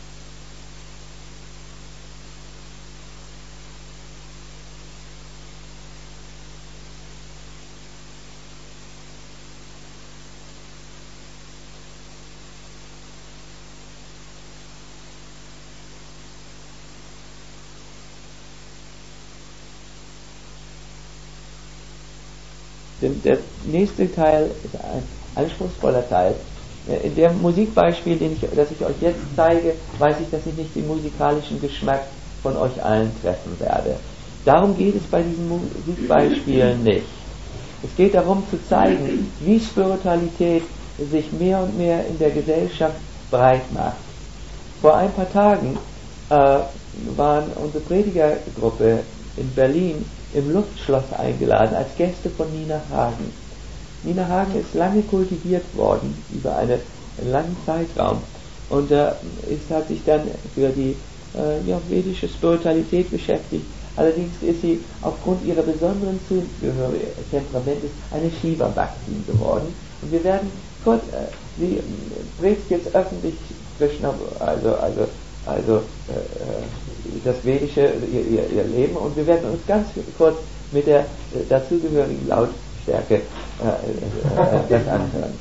ist ein anspruchsvoller Teil. In dem Musikbeispiel, das ich euch jetzt zeige, weiß ich, dass ich nicht den musikalischen Geschmack von euch allen treffen werde. Darum geht es bei diesen Musikbeispielen nicht. Es geht darum zu zeigen, wie Spiritualität sich mehr und mehr in der Gesellschaft breit macht. Vor ein paar Tagen waren unsere Predigergruppe in Berlin im Luftschloss eingeladen als Gäste von Nina Hagen. Nina Hagen ist lange kultiviert worden über einen langen Zeitraum und hat sich dann für die vedische Spiritualität beschäftigt. Allerdings ist sie aufgrund ihrer besonderen Temperamentes eine Shiva Bhaktin geworden. Und wir werden kurz, sie predigt jetzt öffentlich Krishna, also das vedische, ihr Leben, und wir werden uns ganz kurz mit der dazugehörigen Lautstärke das anhören.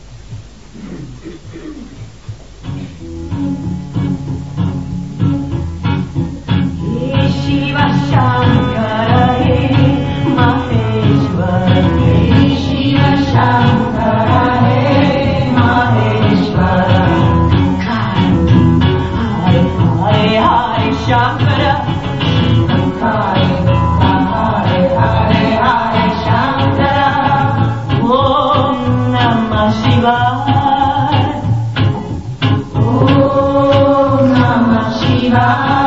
Shiva Shankara He Maheshwara He Shiva Shankara He Maheshwara Hare Hare Hare Shankara Hare Hare Hare Hare Shankara Om Namah Shivaya Om Namah Shivaya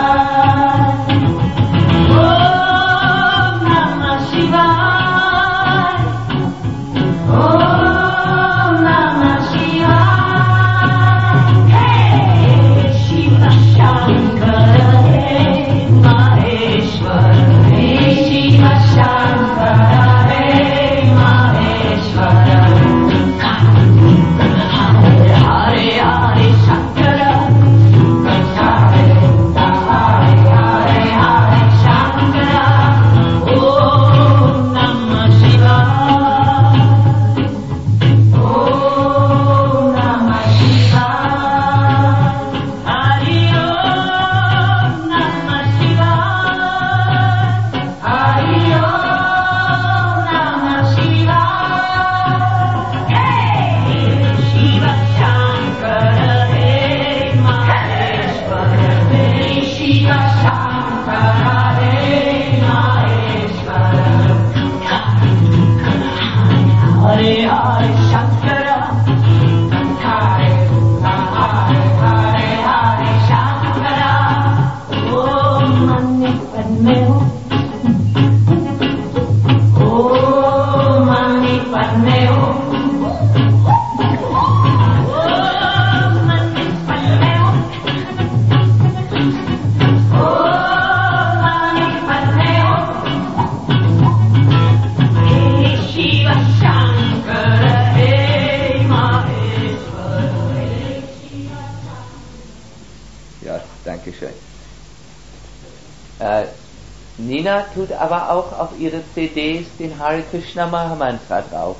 Nina tut aber auch auf ihre CDs den Hare Krishna Maha Mantra drauf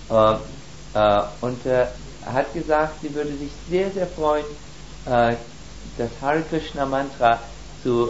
und hat gesagt, sie würde sich sehr, sehr freuen, das Hare Krishna Mantra zu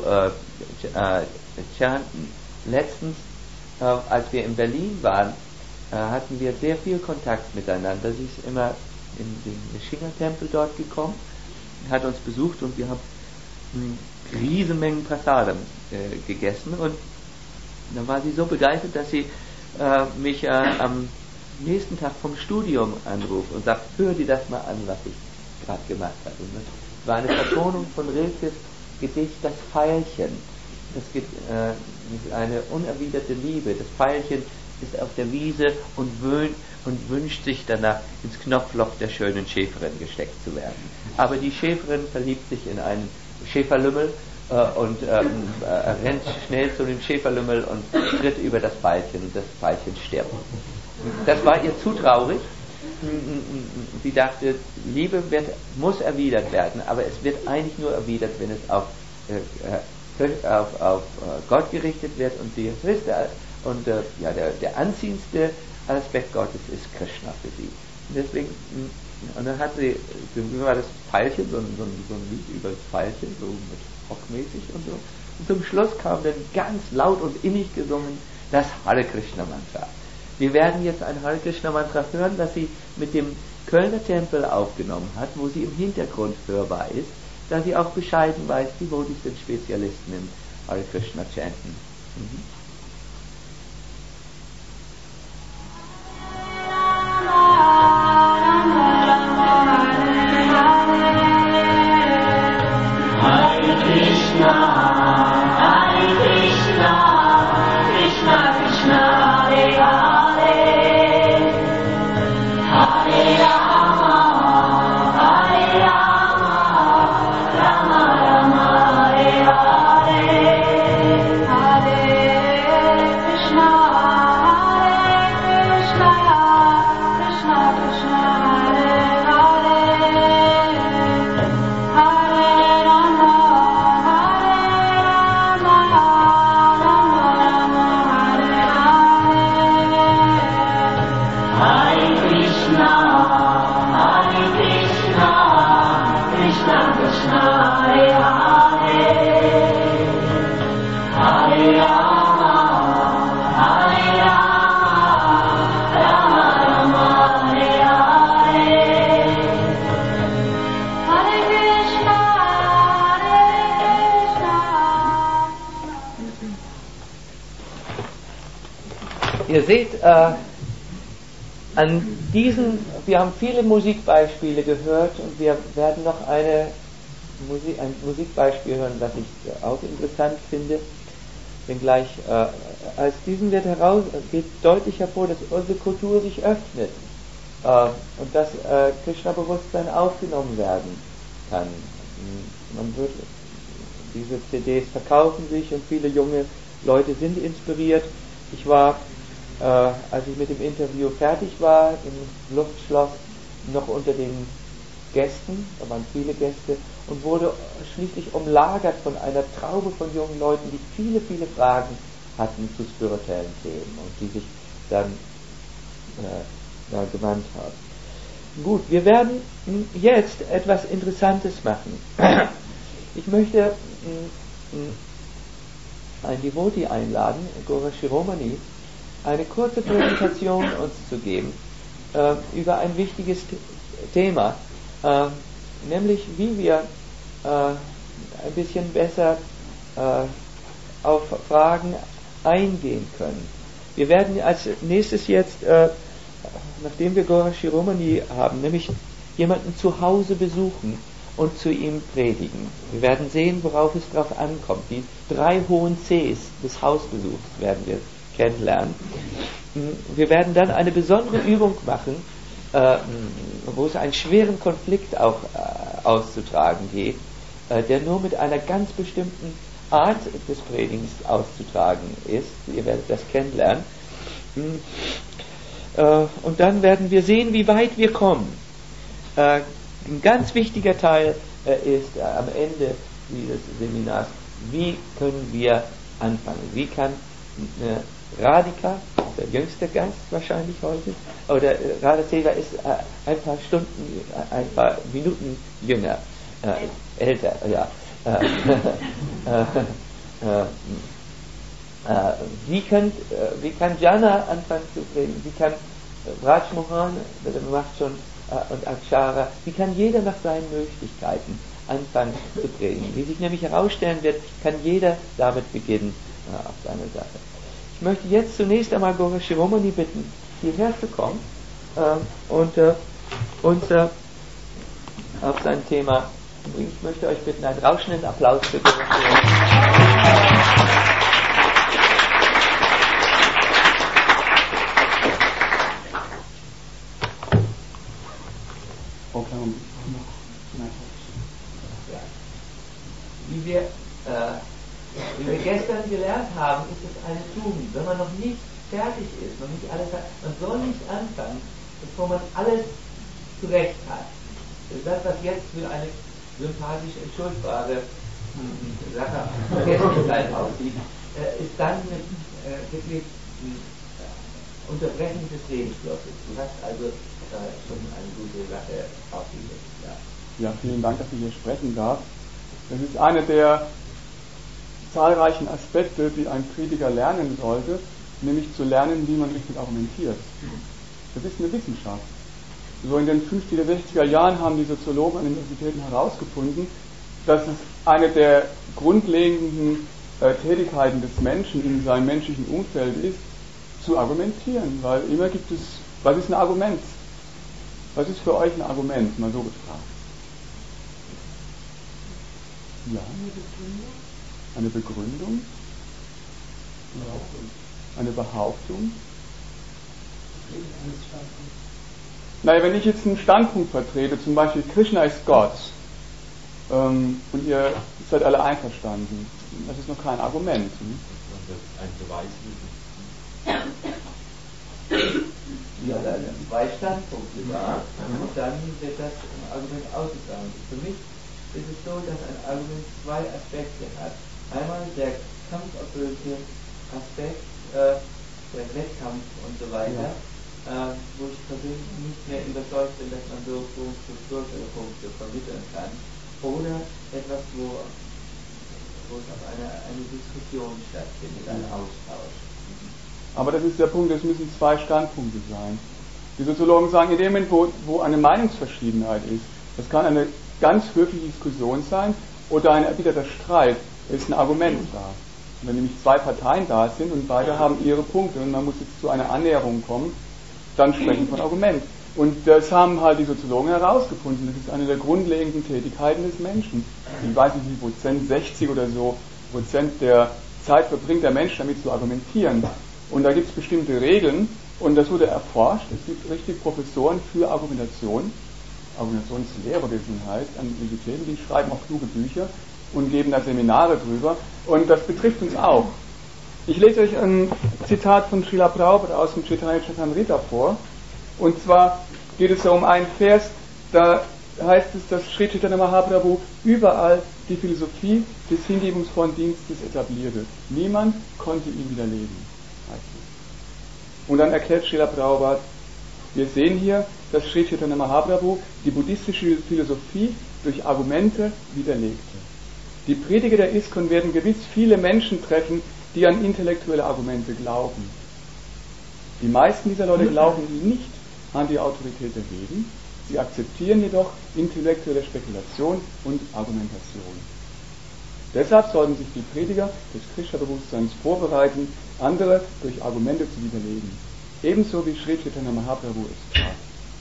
chanten. Letztens, als wir in Berlin waren, hatten wir sehr viel Kontakt miteinander. Sie ist immer in den Nishinga-Tempel dort gekommen, hat uns besucht und wir haben Riesenmengen Prasadam gegessen, und dann war sie so begeistert, dass sie mich am nächsten Tag vom Studium anruft und sagt, hör dir das mal an, was ich gerade gemacht habe. Und das war eine Vertonung von Rilkes Gedicht Das Veilchen. Das ist eine unerwiderte Liebe. Das Veilchen ist auf der Wiese und wünscht sich danach, ins Knopfloch der schönen Schäferin gesteckt zu werden. Aber die Schäferin verliebt sich in einen Schäferlümmel und rennt schnell zu dem Schäferlümmel und tritt über das Veilchen und das Veilchen stirbt. Das war ihr zu traurig. Sie dachte, Liebe muss erwidert werden, aber es wird eigentlich nur erwidert, wenn es auf Gott gerichtet wird, und die höchste und der anziehendste Aspekt Gottes ist Krishna für sie. Und deswegen, und dann hat sie, wie war das Pfeilchen, so ein Lied über das Pfeilchen, so mit rockmäßig und so. Und zum Schluss kam dann ganz laut und innig gesungen das Hare Krishna Mantra. Wir werden jetzt ein Hare Krishna Mantra hören, das sie mit dem Kölner Tempel aufgenommen hat, wo sie im Hintergrund hörbar ist, da sie auch bescheiden weiß, die wohlsten Spezialisten im Hare Krishna chanten. Ihr seht, wir haben viele Musikbeispiele gehört, und wir werden noch ein Musikbeispiel hören, das ich auch interessant finde. Wenngleich aus diesem geht deutlich hervor, dass unsere Kultur sich öffnet und dass Krishna-Bewusstsein aufgenommen werden kann. Diese CDs verkaufen sich und viele junge Leute sind inspiriert. Ich war, als ich mit dem Interview fertig war, im Luftschloss noch unter den Gästen, da waren viele Gäste, und wurde schließlich umlagert von einer Traube von jungen Leuten, die viele, viele Fragen hatten zu spirituellen Themen und die sich dann gewandt haben. Gut, wir werden jetzt etwas Interessantes machen. Ich möchte einen Devotee einladen, Gaura Shiromani, eine kurze Präsentation uns zu geben über ein wichtiges Thema, nämlich wie wir ein bisschen besser auf Fragen eingehen können. Wir werden als nächstes jetzt, nachdem wir Gaura Shiromani haben, nämlich jemanden zu Hause besuchen und zu ihm predigen. Wir werden sehen, worauf es drauf ankommt. Die 3 hohen Cs des Hausbesuchs werden wir kennenlernen. Wir werden dann eine besondere Übung machen, wo es einen schweren Konflikt auch auszutragen geht, der nur mit einer ganz bestimmten Art des Predigens auszutragen ist. Ihr werdet das kennenlernen. Und dann werden wir sehen, wie weit wir kommen. Ein ganz wichtiger Teil ist am Ende dieses Seminars, wie können wir anfangen? Wie kann Radhika, der jüngste Gast wahrscheinlich heute, oder Radha Seva ist ein paar Minuten jünger, älter, ja. Wie kann Jana anfangen zu predigen? Wie kann Raj Mohan, der macht schon, und Akshara, wie kann jeder nach seinen Möglichkeiten anfangen zu predigen? Wie sich nämlich herausstellen wird, kann jeder damit beginnen auf seine Sache. Ich möchte jetzt zunächst einmal Gaura Shiromani bitten, hierher zu kommen und uns auf sein Thema bringen. Ich möchte euch bitten, einen rauschenden Applaus für Gaura Shiromani. Wie wir gestern gelernt haben, ist es eine Tugend. Wenn man noch nicht fertig ist, noch nicht alles hat, man soll nicht anfangen, bevor man alles zurecht hat. Das, was jetzt für eine sympathisch entschuldbare Sache Vergesslichkeit aussieht, ist dann wirklich Unterbrechen des Lebensflusses. Du hast also schon eine gute Sache aufgelegt. Ja, vielen Dank, dass ich hier sprechen darf. Das ist einer der zahlreichen Aspekte, die ein Prediger lernen sollte, nämlich zu lernen, wie man richtig argumentiert. Das ist eine Wissenschaft. So in den 50er, 60er Jahren haben die Soziologen an den Universitäten herausgefunden, dass es eine der grundlegenden Tätigkeiten des Menschen in seinem menschlichen Umfeld ist, zu argumentieren, weil immer gibt es, was ist ein Argument? Was ist für euch ein Argument? Mal so gefragt. Ja. Eine Begründung? Eine Behauptung? Naja, wenn ich jetzt einen Standpunkt vertrete, zum Beispiel Krishna ist Gott, und ihr seid alle einverstanden, das ist noch kein Argument. Das ist ein Beweis. Ja, da sind zwei Standpunkte da und dann wird das Argument ausgegangen. Für mich ist es so, dass ein Argument zwei Aspekte hat. Einmal der kampfabhängige Aspekt, der Wettkampf und so weiter, wo ich persönlich nicht mehr überzeugt bin, dass man so Punkt für Punkte vermitteln kann. Oder etwas, wo es auf eine Diskussion stattfindet, ein Austausch. Aber das ist der Punkt, es müssen zwei Standpunkte sein. Die Soziologen sagen, in dem Moment, wo eine Meinungsverschiedenheit ist, das kann eine ganz höfliche Diskussion sein oder ein erbitterter Streit, ist ein Argument da. Wenn nämlich zwei Parteien da sind und beide haben ihre Punkte und man muss jetzt zu einer Annäherung kommen, dann sprechen wir von Argument. Und das haben halt die Soziologen herausgefunden. Das ist eine der grundlegenden Tätigkeiten des Menschen. Ich weiß nicht wie Prozent, 60 oder so Prozent der Zeit verbringt der Mensch damit zu argumentieren. Und da gibt es bestimmte Regeln und das wurde erforscht. Es gibt richtig Professoren für Argumentation, Argumentationslehre, wie es nun heißt, an Universitäten, die schreiben auch kluge Bücher und geben da Seminare drüber. Und das betrifft uns auch. Ich lese euch ein Zitat von Srila Prabhupada aus dem Chaitanya Charitamrita vor. Und zwar geht es da um einen Vers, da heißt es, dass Sri Chaitanya Mahaprabhu überall die Philosophie des hingebungsvollen Dienstes etablierte. Niemand konnte ihn widerlegen. Und dann erklärt Srila Prabhupada, wir sehen hier, dass Sri Chaitanya Mahaprabhu die buddhistische Philosophie durch Argumente widerlegte. Die Prediger der ISKCON werden gewiss viele Menschen treffen, die an intellektuelle Argumente glauben. Die meisten dieser Leute glauben nicht an die Autorität der Veden, sie akzeptieren jedoch intellektuelle Spekulation und Argumentation. Deshalb sollten sich die Prediger des Krishna-Bewusstseins vorbereiten, andere durch Argumente zu widerlegen. Ebenso wie Sri Chaitanya Mahaprabhu es tat.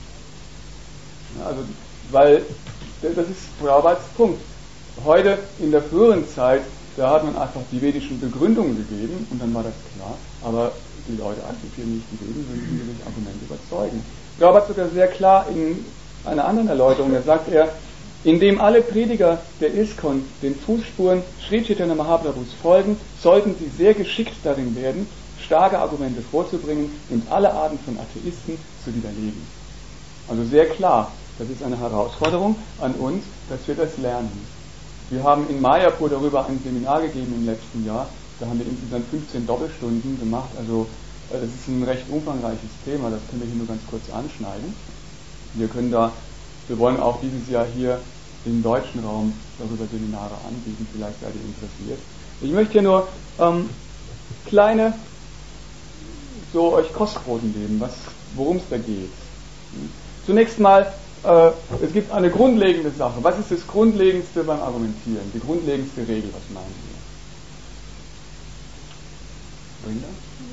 Also, weil das ist Prabhupads Punkt. Heute, in der früheren Zeit, da hat man einfach die vedischen Begründungen gegeben und dann war das klar, aber die Leute akzeptieren nicht die Veden, würden sie durch Argumente überzeugen. Prabhupada sogar sehr klar in einer anderen Erläuterung, da sagt er, indem alle Prediger der ISKCON den Fußspuren Sri Chaitanya Mahaprabhus folgen, sollten sie sehr geschickt darin werden, starke Argumente vorzubringen und alle Arten von Atheisten zu widerlegen. Also sehr klar, das ist eine Herausforderung an uns, dass wir das lernen. Wir haben in Mayapur darüber ein Seminar gegeben im letzten Jahr, da haben wir insgesamt 15 Doppelstunden gemacht, also das ist ein recht umfangreiches Thema, das können wir hier nur ganz kurz anschneiden. Wir wollen auch dieses Jahr hier im deutschen Raum darüber Seminare anbieten, vielleicht seid ihr interessiert. Ich möchte hier nur kleine, so euch Kostbroten geben, worum es da geht. Zunächst mal, es gibt eine grundlegende Sache. Was ist das Grundlegendste beim Argumentieren? Die grundlegendste Regel, was meinen wir? Brenda?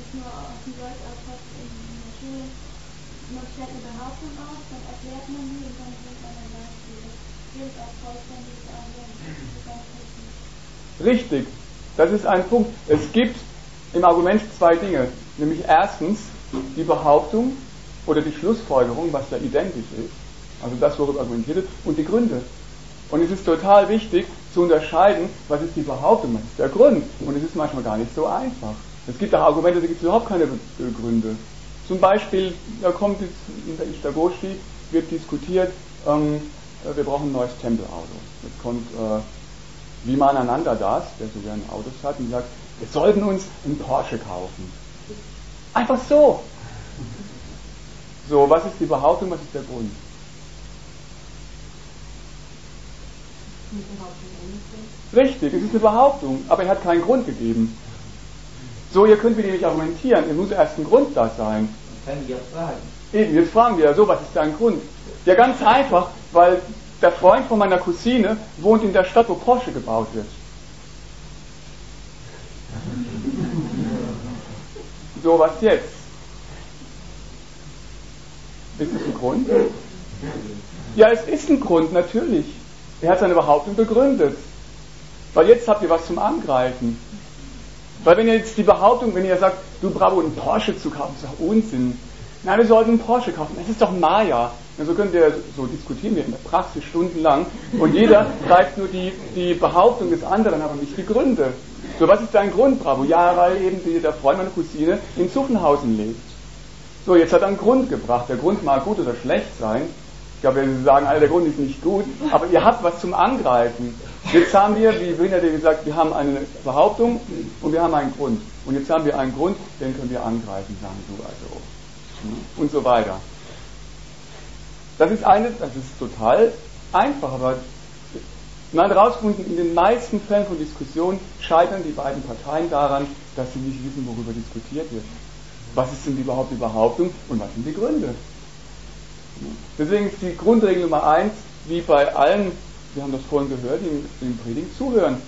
Man stellt eine Behauptung auf, dann erklärt man die und dann bringt man ein Beispiel. Das gilt als vollständiges Argument. Richtig, das ist ein Punkt. Es gibt im Argument zwei Dinge, nämlich erstens die Behauptung oder die Schlussfolgerung, was da identisch ist, Also das, worüber argumentiert wird, und die Gründe. Und es ist total wichtig zu unterscheiden, was ist die Behauptung, was ist der Grund. Und es ist manchmal gar nicht so einfach. Es gibt auch Argumente, da gibt es überhaupt keine Gründe. Zum Beispiel, da kommt jetzt in der Ishtagoshi, wird diskutiert, wir brauchen ein neues Tempelauto. Jetzt kommt Vimanananda Das, der so gerne Autos hat, und sagt, wir sollten uns einen Porsche kaufen. Einfach so. So, was ist die Behauptung, was ist der Grund? Richtig, es ist eine Behauptung, aber er hat keinen Grund gegeben. So, ihr könnt mit ihm nicht argumentieren, es muss erst ein Grund da sein. Können wir fragen. Eben, jetzt fragen wir ja so, was ist dein Grund? Ja, ganz einfach, weil der Freund von meiner Cousine wohnt in der Stadt, wo Porsche gebaut wird. So, was jetzt? Ist es ein Grund? Ja, es ist ein Grund, natürlich. Er hat seine Behauptung begründet. Weil jetzt habt ihr was zum Angreifen. Weil wenn ihr jetzt die Behauptung, wenn ihr sagt, du Bravo, einen Porsche zu kaufen, ist doch Unsinn. Nein, wir sollten einen Porsche kaufen. Das ist doch Maya. Ja, so könnt ihr, so diskutieren wir in der Praxis stundenlang. Und jeder greift nur die Behauptung des anderen, aber nicht die Gründe. So, was ist dein Grund, Bravo? Ja, weil eben der Freund meiner Cousine in Zuffenhausen lebt. So, jetzt hat er einen Grund gebracht. Der Grund mag gut oder schlecht sein. Ich glaube, wir sagen alle, der Grund ist nicht gut, aber ihr habt was zum Angreifen. Jetzt haben wir, wie Brina dir gesagt, wir haben eine Behauptung und wir haben einen Grund. Und jetzt haben wir einen Grund, den können wir angreifen, sagen du also. Und so weiter. Das ist total einfach, aber man hat herausgefunden, in den meisten Fällen von Diskussionen scheitern die beiden Parteien daran, dass sie nicht wissen, worüber diskutiert wird. Was ist denn überhaupt die Behauptung und was sind die Gründe? Deswegen ist die Grundregel Nummer 1, wie bei allen, wir haben das vorhin gehört, im Predigen, zuhören.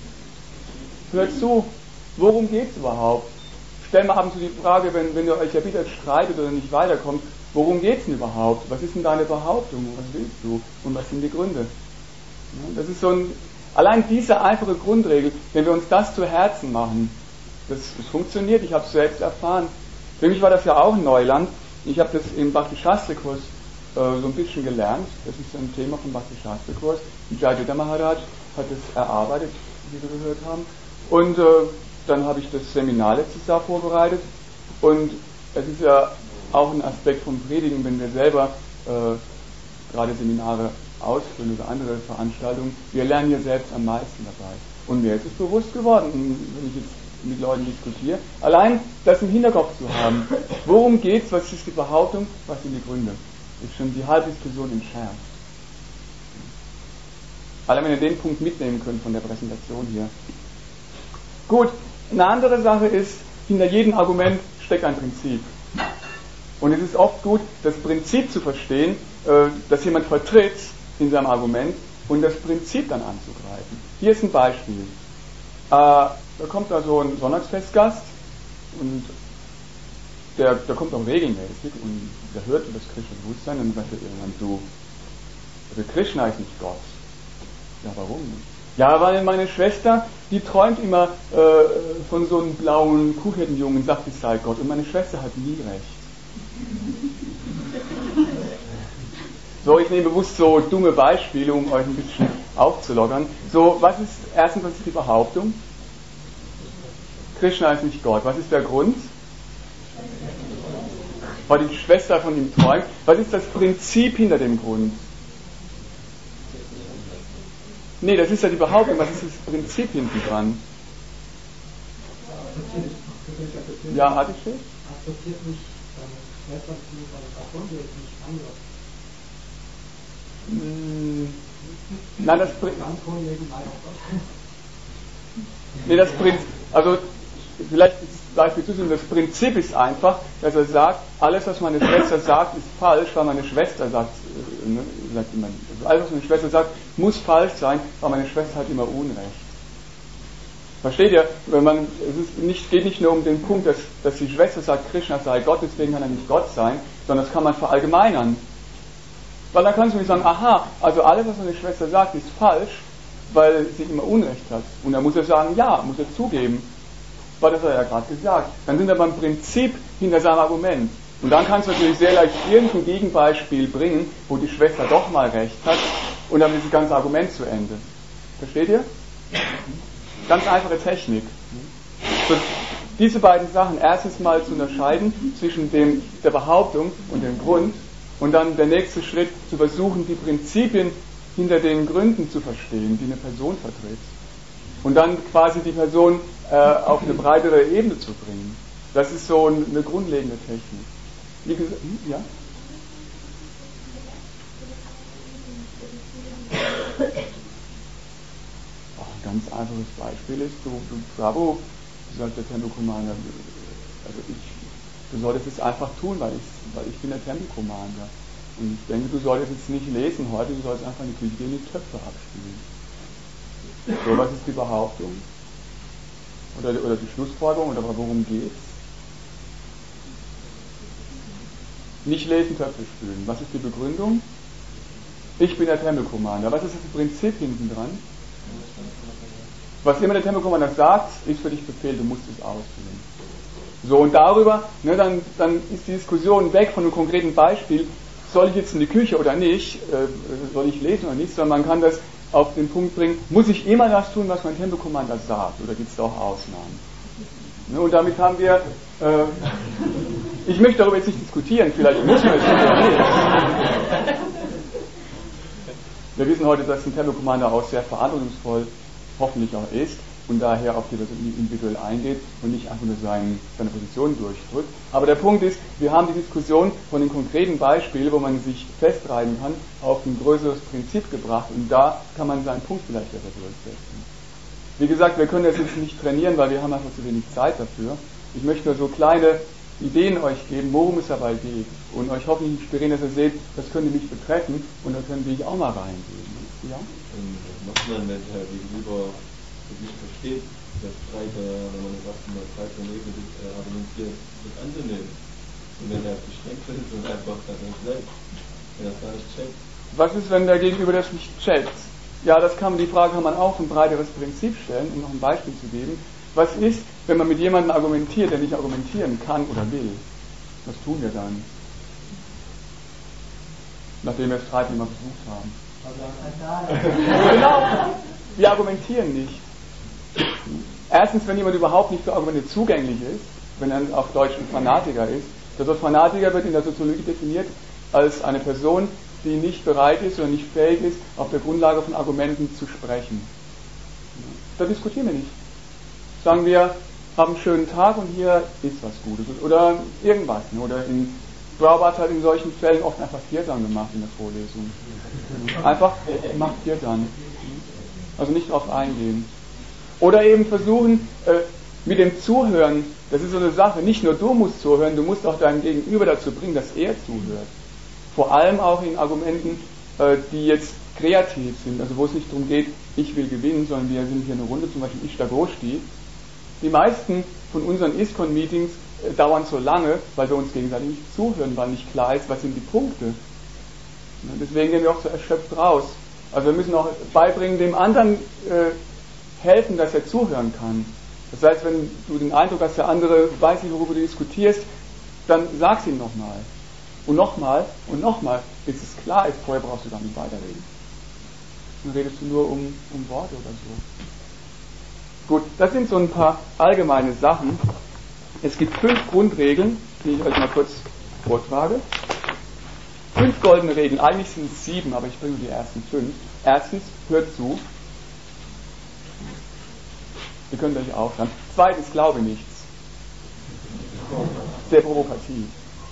Hört zu, worum geht es überhaupt? Stellt mal ab und zu die Frage, wenn ihr euch ja wieder streitet oder nicht weiterkommt, worum geht es denn überhaupt? Was ist denn deine Behauptung? Was willst du? Und was sind die Gründe? Das ist allein diese einfache Grundregel, wenn wir uns das zu Herzen machen, das funktioniert, ich habe es selbst erfahren. Für mich war das ja auch Neuland. Ich habe das im Bhakti-Shastra-Kurs so ein bisschen gelernt. Das ist ein Thema vom Bhakti-Shastra-Kurs. Jayadeva Maharaj hat es erarbeitet, wie wir gehört haben. Und dann habe ich das Seminar letztes Jahr vorbereitet. Und es ist ja auch ein Aspekt vom Predigen, wenn wir selber gerade Seminare ausführen oder andere Veranstaltungen. Wir lernen hier selbst am meisten dabei. Und mir ist es bewusst geworden, wenn ich jetzt mit Leuten diskutiere, allein das im Hinterkopf zu haben. Worum geht's? Was ist die Behauptung? Was sind die Gründe? Ist schon die Halbdiskussion entschärft. Alle, wenn ihr den Punkt mitnehmen könnt von der Präsentation hier. Gut, eine andere Sache ist, hinter jedem Argument steckt ein Prinzip. Und es ist oft gut, das Prinzip zu verstehen, das jemand vertritt in seinem Argument und das Prinzip dann anzugreifen. Hier ist ein Beispiel. Da kommt da so ein Sonntagsfestgast und der kommt auch regelmäßig und der hört das Krishna-Bewusstsein und dann sagt er irgendwann, also Krishna ist nicht Gott. Ja, warum nicht? Ja, weil meine Schwester, die träumt immer von so einem blauen Kuhhirtenjungen und sagt, es sei Gott. Und meine Schwester hat nie recht. So, ich nehme bewusst so dumme Beispiele, um euch ein bisschen aufzulockern. So, was ist die Behauptung? Krishna ist nicht Gott. Was ist der Grund? Weil die Schwester von ihm träumt. Was ist das Prinzip hinter dem Grund? Nee, das ist ja die Behauptung. Was ist das Prinzip hinten dran? Ja, hatte ich das? Akzeptiert mich Schwester bzw. Freunde nicht anders. Nein, das Prinzip, also vielleicht ist es Beispiel zu sehen, das Prinzip ist einfach, dass er sagt, alles was meine Schwester sagt, ist falsch, weil meine Schwester sagt immer, alles was meine Schwester sagt, muss falsch sein, weil meine Schwester hat immer Unrecht. Versteht ihr? Geht nicht nur um den Punkt, dass die Schwester sagt, Krishna sei Gott, deswegen kann er nicht Gott sein, sondern das kann man verallgemeinern. Weil dann kannst du nicht sagen, aha, also alles, was meine Schwester sagt, ist falsch, weil sie immer Unrecht hat. Und dann muss er sagen, ja, muss er zugeben. Weil das hat er ja gerade gesagt. Dann sind wir beim Prinzip hinter seinem Argument. Und dann kannst du natürlich sehr leicht irgendein Gegenbeispiel bringen, wo die Schwester doch mal recht hat, und dann ist das ganze Argument zu Ende. Versteht ihr? Ganz einfache Technik. So, diese beiden Sachen erstens mal zu unterscheiden zwischen der Behauptung und dem Grund, und dann der nächste Schritt zu versuchen, die Prinzipien hinter den Gründen zu verstehen, die eine Person vertritt. Und dann quasi die Person auf eine breitere Ebene zu bringen. Das ist so eine grundlegende Technik. Wie gesagt, ja? Ein ganz einfaches Beispiel ist, Bravo, sagt der Temple Commander, also du solltest es einfach tun, weil ich bin der Temple Commander. Und ich denke, du solltest jetzt nicht lesen heute, du solltest einfach in die Küche gehen und die Töpfe abspielen. So, was ist die Behauptung? Oder die Schlussfolgerung, oder worum geht's? Nicht lesen, Töpfe spülen. Was ist die Begründung? Ich bin der Temple Commander. Was ist das Prinzip hinten dran? Was immer der Temple Commander sagt, ist für dich Befehl, du musst es ausführen. So, und darüber, dann ist die Diskussion weg von einem konkreten Beispiel, soll ich jetzt in die Küche oder nicht, soll ich lesen oder nicht, sondern man kann das auf den Punkt bringen, muss ich immer das tun, was mein Temple Commander sagt, oder gibt es da auch Ausnahmen? Und damit haben wir, ich möchte darüber jetzt nicht diskutieren, vielleicht muss man es oder nicht. Wir wissen heute, dass ein Temple Commander auch sehr verantwortungsvoll hoffentlich auch ist und daher auf die Person individuell eingeht und nicht einfach nur seine Position durchdrückt. Aber der Punkt ist, wir haben die Diskussion von den konkreten Beispielen, wo man sich festreiben kann, auf ein größeres Prinzip gebracht, und da kann man seinen Punkt vielleicht besser durchsetzen. Wie gesagt, wir können das jetzt nicht trainieren, weil wir haben einfach zu wenig Zeit dafür. Ich möchte nur so kleine Ideen euch geben, worum es dabei geht, und euch hoffentlich inspirieren, dass ihr seht, das könnte mich betreffen, und da können wir auch mal reingehen. Ja? Was macht man, wenn der Gegenüber nicht versteht, dass Streiter, wenn man sagt, man Streiter neben argumentiert, das anzunehmen? Und wenn er beschränkt ist und einfach das nicht selbst, wenn er es gar nicht checkt. Was ist, wenn der Gegenüber das nicht checkt? Ja, die Frage kann man auch ein breiteres Prinzip stellen, um noch ein Beispiel zu geben. Was ist, wenn man mit jemandem argumentiert, der nicht argumentieren kann oder will? Was tun wir dann? Nachdem wir Streit immer versucht haben. Genau, wir argumentieren nicht. Erstens, wenn jemand überhaupt nicht für Argumente zugänglich ist, wenn er auf Deutsch ein Fanatiker ist. Der Fanatiker wird in der Soziologie definiert als eine Person, die nicht bereit ist oder nicht fähig ist, auf der Grundlage von Argumenten zu sprechen. Da diskutieren wir nicht. Sagen wir, haben einen schönen Tag und hier ist was Gutes. Oder irgendwas. Oder Braubart hat in solchen Fällen oft einfach Kirtan gemacht in der Vorlesung. Einfach, macht Kirtan. Also nicht drauf eingehen. Oder eben versuchen, mit dem Zuhören, das ist so eine Sache, nicht nur du musst zuhören, du musst auch deinem Gegenüber dazu bringen, dass er zuhört. Vor allem auch in Argumenten, die jetzt kreativ sind, also wo es nicht darum geht, ich will gewinnen, sondern wir sind hier eine Runde, zum Beispiel Ishtagoshti. Die meisten von unseren ISKCON-Meetings dauern so lange, weil wir uns gegenseitig nicht zuhören, weil nicht klar ist, was sind die Punkte. Deswegen gehen wir auch so erschöpft raus. Also wir müssen auch beibringen, dem anderen helfen, dass er zuhören kann. Das heißt, wenn du den Eindruck hast, der andere weiß nicht, worüber du diskutierst, dann sag's ihm nochmal. Und nochmal und nochmal, bis es klar ist. Vorher brauchst du gar nicht weiterreden. Dann redest du nur um Worte oder so. Gut, das sind so ein paar allgemeine Sachen. Es gibt 5 Grundregeln, die ich euch mal kurz vortrage. 5 goldene Regeln. Eigentlich sind es 7, aber ich bringe die ersten 5. Erstens, hört zu. Ihr könnt euch aufhören. Zweitens, glaube nichts. Sehr provokativ.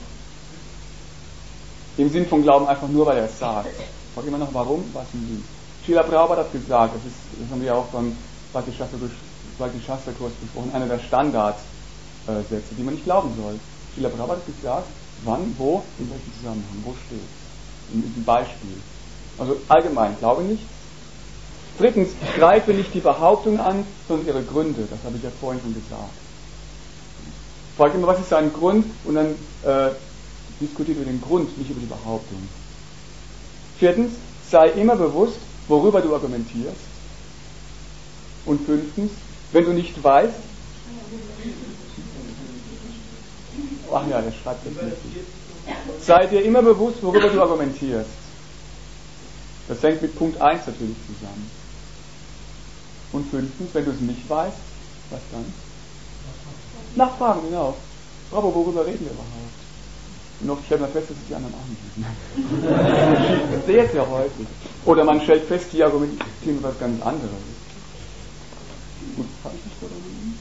Im Sinn von Glauben einfach nur, weil er es sagt. Frag immer noch, warum? Was im Sinn? Srila Prabhupada hat gesagt, das haben wir ja auch beim Bhakti-Shastra-Kurs besprochen, einer der Standardsätze, die man nicht glauben soll. Srila Prabhupada hat gesagt, wann, wo, in welchem Zusammenhang, wo steht es. Im Beispiel. Also allgemein, glaube nichts. Drittens, greife nicht die Behauptung an, sondern ihre Gründe. Das habe ich ja vorhin schon gesagt. Frag immer, was ist sein Grund? Und dann diskutiert über den Grund, nicht über die Behauptung. Viertens, sei immer bewusst, worüber du argumentierst. Und 5. Wenn du nicht weißt, ach ja, der schreibt das nicht. Sei dir immer bewusst, worüber du argumentierst. Das hängt mit Punkt 1 natürlich zusammen. Und 5, wenn du es nicht weißt, was dann? Nachfragen, genau. Bravo, worüber reden wir überhaupt? Und oft stellt man fest, dass es die anderen auch nicht wissen. Sehr, sehr häufig. Oder man stellt fest, die argumentieren was ganz anderes. Gut, habe ich nicht so dagegen?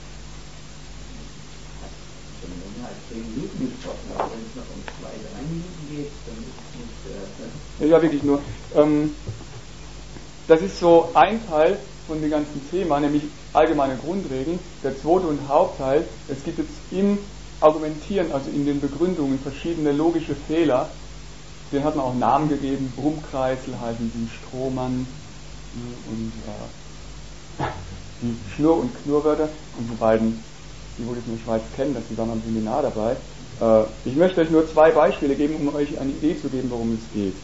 Schon länger als 10 Minuten gesprochen, aber wenn es noch um 2-3 Minuten geht, dann ist es nicht... Ja, wirklich nur. Das ist so ein Teil von dem ganzen Thema, nämlich allgemeine Grundregeln. Der zweite und Hauptteil, es gibt jetzt im Argumentieren, also in den Begründungen, verschiedene logische Fehler. Den hat man auch Namen gegeben. Brummkreisel heißen sie, Strohmann und die Schnurr- und Knurrwörter. Unsere beiden, die wohl jetzt in der Schweiz kennen, das sind dann am Seminar dabei. Ich möchte euch nur 2 Beispiele geben, um euch eine Idee zu geben, worum es geht.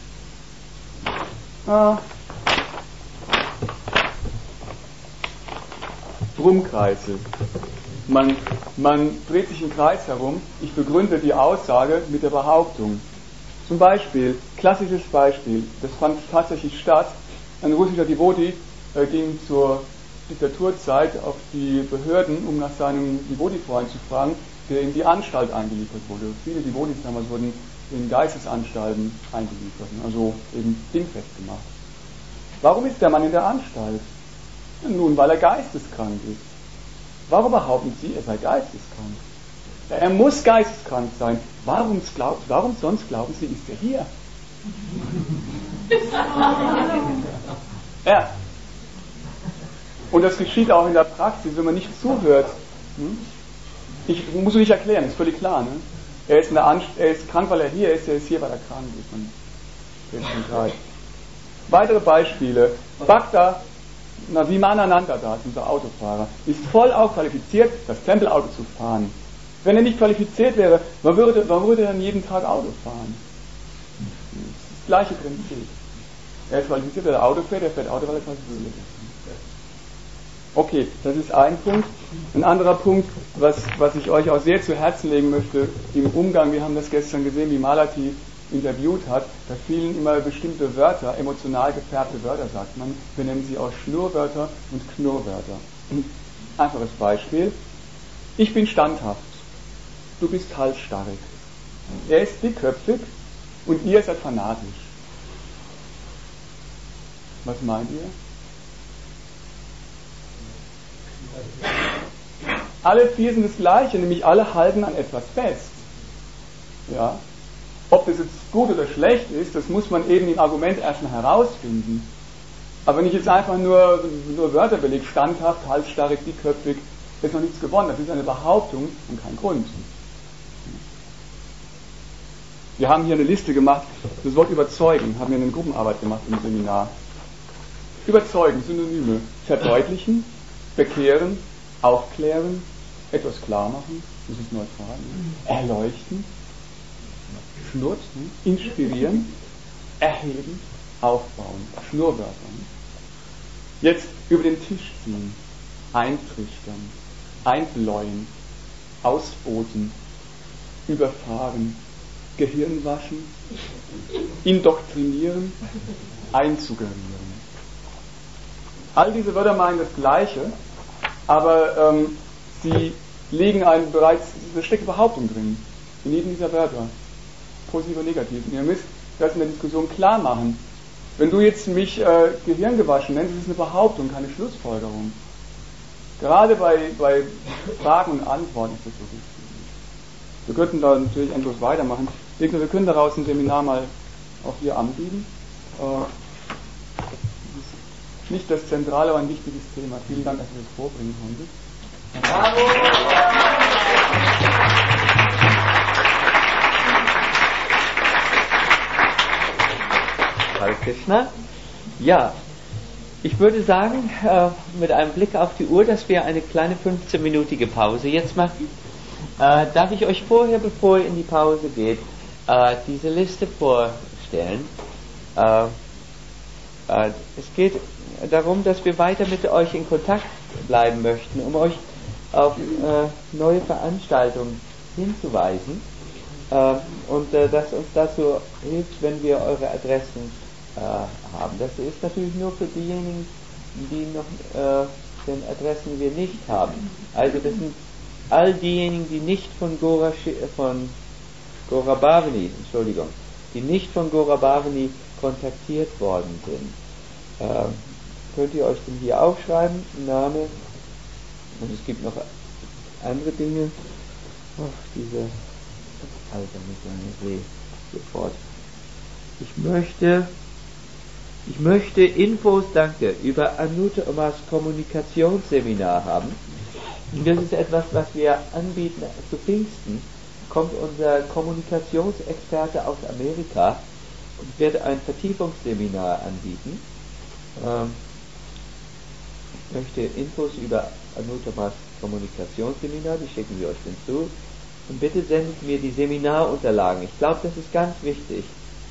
Brummkreisel. Man dreht sich im Kreis herum. Ich begründe die Aussage mit der Behauptung. Zum Beispiel, klassisches Beispiel, das fand tatsächlich statt. Ein russischer Devoti ging zur Diktaturzeit auf die Behörden, um nach seinem Devoti-Freund zu fragen, der in die Anstalt eingeliefert wurde. Viele Devotis damals wurden in Geistesanstalten eingeliefert, also eben dingfest gemacht. Warum ist der Mann in der Anstalt? Nun, weil er geisteskrank ist. Warum behaupten Sie, er sei geisteskrank? Ja, er muss geisteskrank sein. Warum sonst glauben Sie, ist er hier? Ja. Und das geschieht auch in der Praxis, wenn man nicht zuhört. Ich muss nicht erklären, ist völlig klar. Ne? Er ist krank, weil er ist hier, weil er krank ist. Weitere Beispiele. Bhakta Vimanananda, unser Autofahrer, ist voll auch qualifiziert, das Tempelauto zu fahren. Wenn er nicht qualifiziert wäre, warum würde er dann jeden Tag Auto fahren? Das gleiche Prinzip. Er ist qualifiziert, weil er Auto fährt, er fährt Auto, weil er qualifiziert ist. Okay, das ist ein Punkt. Ein anderer Punkt, was ich euch auch sehr zu Herzen legen möchte, im Umgang, wir haben das gestern gesehen, wie Malati interviewt hat, da fielen immer bestimmte Wörter, emotional gefärbte Wörter, sagt man. Wir nennen sie auch Schnurrwörter und Knurrwörter. Einfaches Beispiel. Ich bin standhaft. Du bist halsstarrig. Er ist dickköpfig und ihr seid fanatisch. Was meint ihr? Alle 4 sind das Gleiche, nämlich alle halten an etwas fest. Ja? Ob das jetzt gut oder schlecht ist, das muss man eben im Argument erstmal herausfinden. Aber wenn ich jetzt einfach nur Wörter belege, standhaft, halsstarrig, dickköpfig, ist noch nichts gewonnen. Das ist eine Behauptung und kein Grund. Wir haben hier eine Liste gemacht, das Wort überzeugen, haben wir eine Gruppenarbeit gemacht im Seminar. Überzeugen, Synonyme. Verdeutlichen, bekehren, aufklären, etwas klar machen, das ist neutral. Erleuchten, schnurzen, inspirieren, erheben, aufbauen, Schnurrwörter. Jetzt über den Tisch ziehen, eintrichtern, einbläuen, ausboten, überfahren, Gehirn waschen, indoktrinieren, einsuggerieren. All diese Wörter meinen das Gleiche, aber sie legen einen bereits, da steckt Behauptung drin, in jedem dieser Wörter, positiv und negativ. Und ihr müsst das in der Diskussion klar machen. Wenn du jetzt mich Gehirngewaschen nennst, ist es eine Behauptung, keine Schlussfolgerung. Gerade bei Fragen und Antworten ist das so wichtig. Wir könnten da natürlich endlos weitermachen. Wir können daraus ein Seminar mal auch hier anbieten. Das ist nicht das zentrale, aber ein wichtiges Thema. Vielen Dank, dass wir das vorbringen konnten. Bravo! Hare Krishna. Ja, ich würde sagen, mit einem Blick auf die Uhr, dass wir eine kleine 15-minütige Pause jetzt machen. Darf ich euch vorher, bevor ihr in die Pause geht, diese Liste vorstellen? Es geht darum, dass wir weiter mit euch in Kontakt bleiben möchten, um euch auf neue Veranstaltungen hinzuweisen und das uns dazu hilft, wenn wir eure Adressen haben. Das ist natürlich nur für diejenigen, die noch den Adressen wir nicht haben. Also das sind all diejenigen, die nicht von Gora Bhavani, die nicht von Gora Bhavani kontaktiert worden sind. Könnt ihr euch denn hier aufschreiben, Name, und es gibt noch andere Dinge. Ach, diese Alter mit seiner See sofort. Ich möchte Infos, danke, über Anuttamas Kommunikationsseminar haben. Und das ist etwas, was wir anbieten zu Pfingsten. Kommt unser Kommunikationsexperte aus Amerika und wird ein Vertiefungsseminar anbieten. Ich möchte Infos über Anuttamas Kommunikationsseminar, die schicken wir euch dann zu. Und bitte sendet mir die Seminarunterlagen. Ich glaube, das ist ganz wichtig.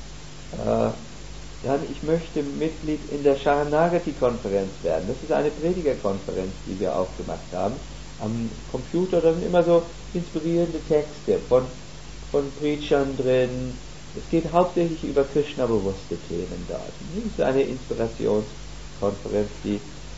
Dann, ich möchte Mitglied in der Sharanagati-Konferenz werden. Das ist eine Predigerkonferenz, die wir aufgemacht haben. Am Computer, da sind immer so inspirierende Texte von Preachern drin. Es geht hauptsächlich über Krishna-bewusste Themen dort. Das ist eine Inspirationskonferenz, die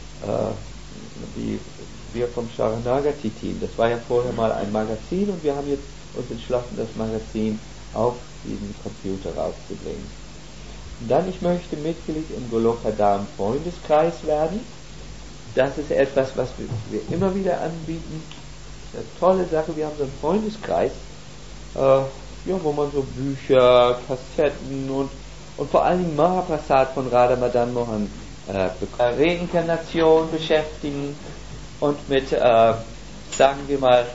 wir vom Sharanagati-Team, das war ja vorher mal ein Magazin und wir haben jetzt uns entschlossen, das Magazin auf diesen Computer rauszubringen. Und dann, ich möchte Mitglied im Golokadam Freundeskreis werden. Das ist etwas, was wir immer wieder anbieten. Das ist eine tolle Sache. Wir haben so einen Freundeskreis, wo man so Bücher, Kassetten und vor allen Dingen Mahaprasad von Radha Madan Mohan Reinkarnation beschäftigen und mit, sagen wir mal,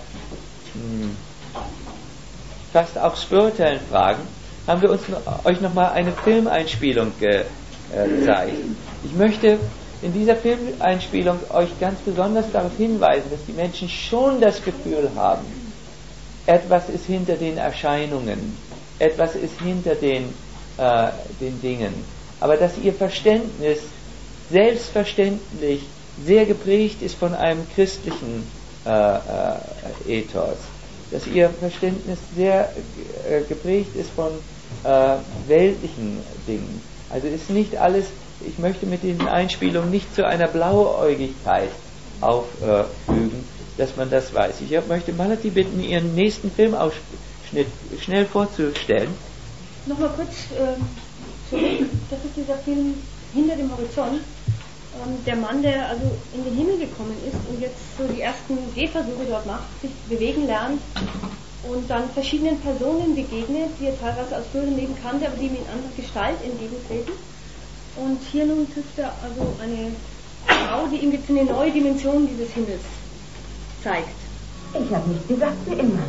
fast auch spirituellen Fragen, haben wir euch nochmal eine Filmeinspielung gezeigt. Ich möchte in dieser Filmeinspielung euch ganz besonders darauf hinweisen, dass die Menschen schon das Gefühl haben, etwas ist hinter den Erscheinungen, etwas ist hinter den Dingen, aber dass ihr Verständnis selbstverständlich sehr geprägt ist von einem christlichen Ethos, dass ihr Verständnis sehr geprägt ist von weltlichen Dingen. Also ist nicht alles, ich möchte mit diesen Einspielungen nicht zu einer Blauäugigkeit auffügen, dass man das weiß. Ich möchte Malati bitten, ihren nächsten Filmausschnitt schnell vorzustellen. Nochmal kurz zurück, das ist dieser Film Hinter dem Horizont. Der Mann, der also in den Himmel gekommen ist und jetzt so die ersten Gehversuche dort macht, sich bewegen lernt und dann verschiedenen Personen begegnet, die er teilweise aus früheren Leben kannte, aber die ihm in anderer Gestalt entgegentreten. Und hier nun trifft er also eine Frau, die ihm jetzt eine neue Dimension dieses Himmels zeigt. Ich habe nicht gesagt, wie immer.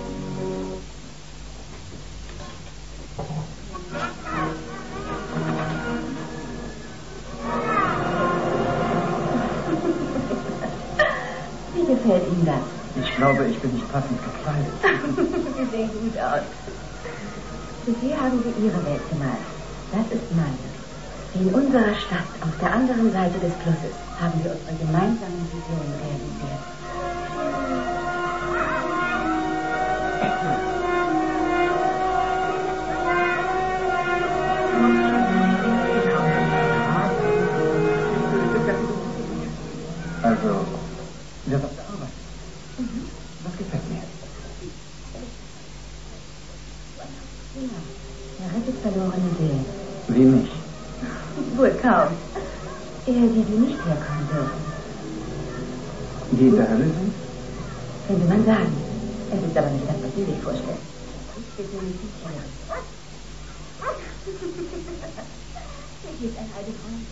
Wie gefällt Ihnen das? Ich glaube, ich bin nicht passend gekleidet. Sie sehen gut aus. Bisher haben Sie Ihre Welt gemalt. Das ist meine. In unserer Stadt, auf der anderen Seite des Flusses, haben wir unsere gemeinsamen Visionen realisiert. Also, wer was gearbeitet? Was gefällt mir? Ja, er rettet verlorene Seelen. Wie mich? Wohl kaum. Eher die, die nicht herkommen dürfen. Die in der Hölle sind? Könnte man sagen. Es ist aber nicht das, was Sie sich vorstellen. Hier geht ein alter Freund.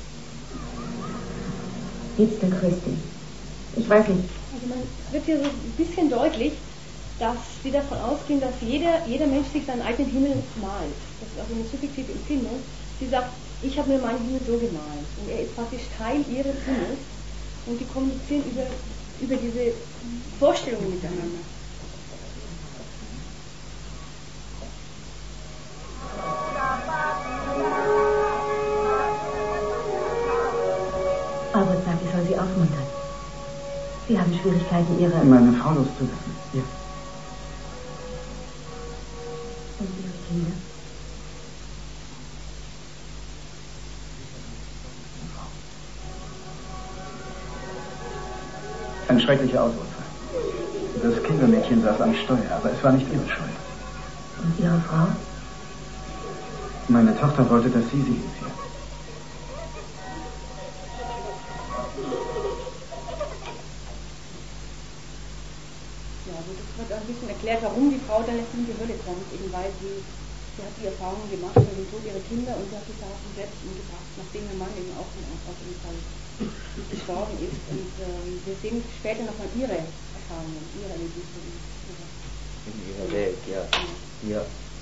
Geht's denn, Christi? Ich weiß nicht. Also man wird hier so ein bisschen deutlich, dass sie davon ausgehen, dass jeder Mensch sich seinen eigenen Himmel malt. Das ist also eine subjektive Empfindung. Sie sagt, ich habe mir meinen Himmel so gemalt. Und er ist praktisch Teil ihres Himmels. Und die kommunizieren über diese Vorstellungen miteinander. Albert sagt, ich soll Sie aufmuntern. Sie haben Schwierigkeiten, Ihre... Meine Frau loszulassen, ja. Und ihre Kinder? Ein schrecklicher Autounfall. Das Kindermädchen saß am Steuer, aber es war nicht ihre Schuld. Und Ihre Frau? Meine Tochter wollte, dass sie hinfährt. Ja, also das wird ein bisschen erklärt, warum die Frau dann letztendlich in die Hölle kommt, eben weil sie hat die Erfahrung gemacht mit dem Tod ihrer Kinder und sie hat gesagt und selbst umgebracht, nachdem ihr Mann eben auch auf jeden Fall gestorben ist. Und wir sehen später nochmal ihre Erfahrungen, ihre Erlebnisse. In ihrer Welt, ja. Ja.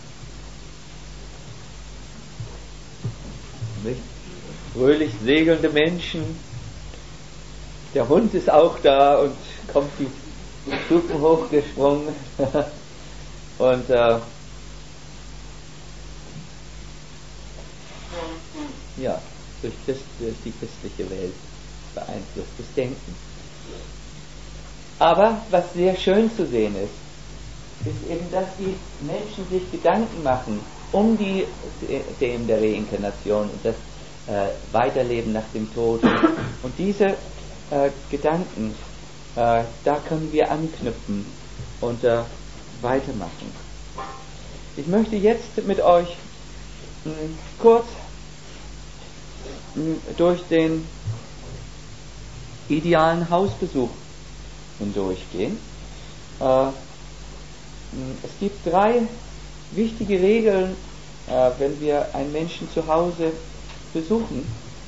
Nicht? Fröhlich segelnde Menschen. Der Hund ist auch da und kommt die Stufen hochgesprungen. Und ja, durch die christliche Welt beeinflusstes Denken. Aber was sehr schön zu sehen ist eben, dass die Menschen sich Gedanken machen um die Themen der Reinkarnation und das Weiterleben nach dem Tod. Und diese Gedanken, da können wir anknüpfen und weitermachen. Ich möchte jetzt mit euch kurz durch den idealen Hausbesuch hindurchgehen. Es gibt 3 wichtige Regeln, wenn wir einen Menschen zu Hause besuchen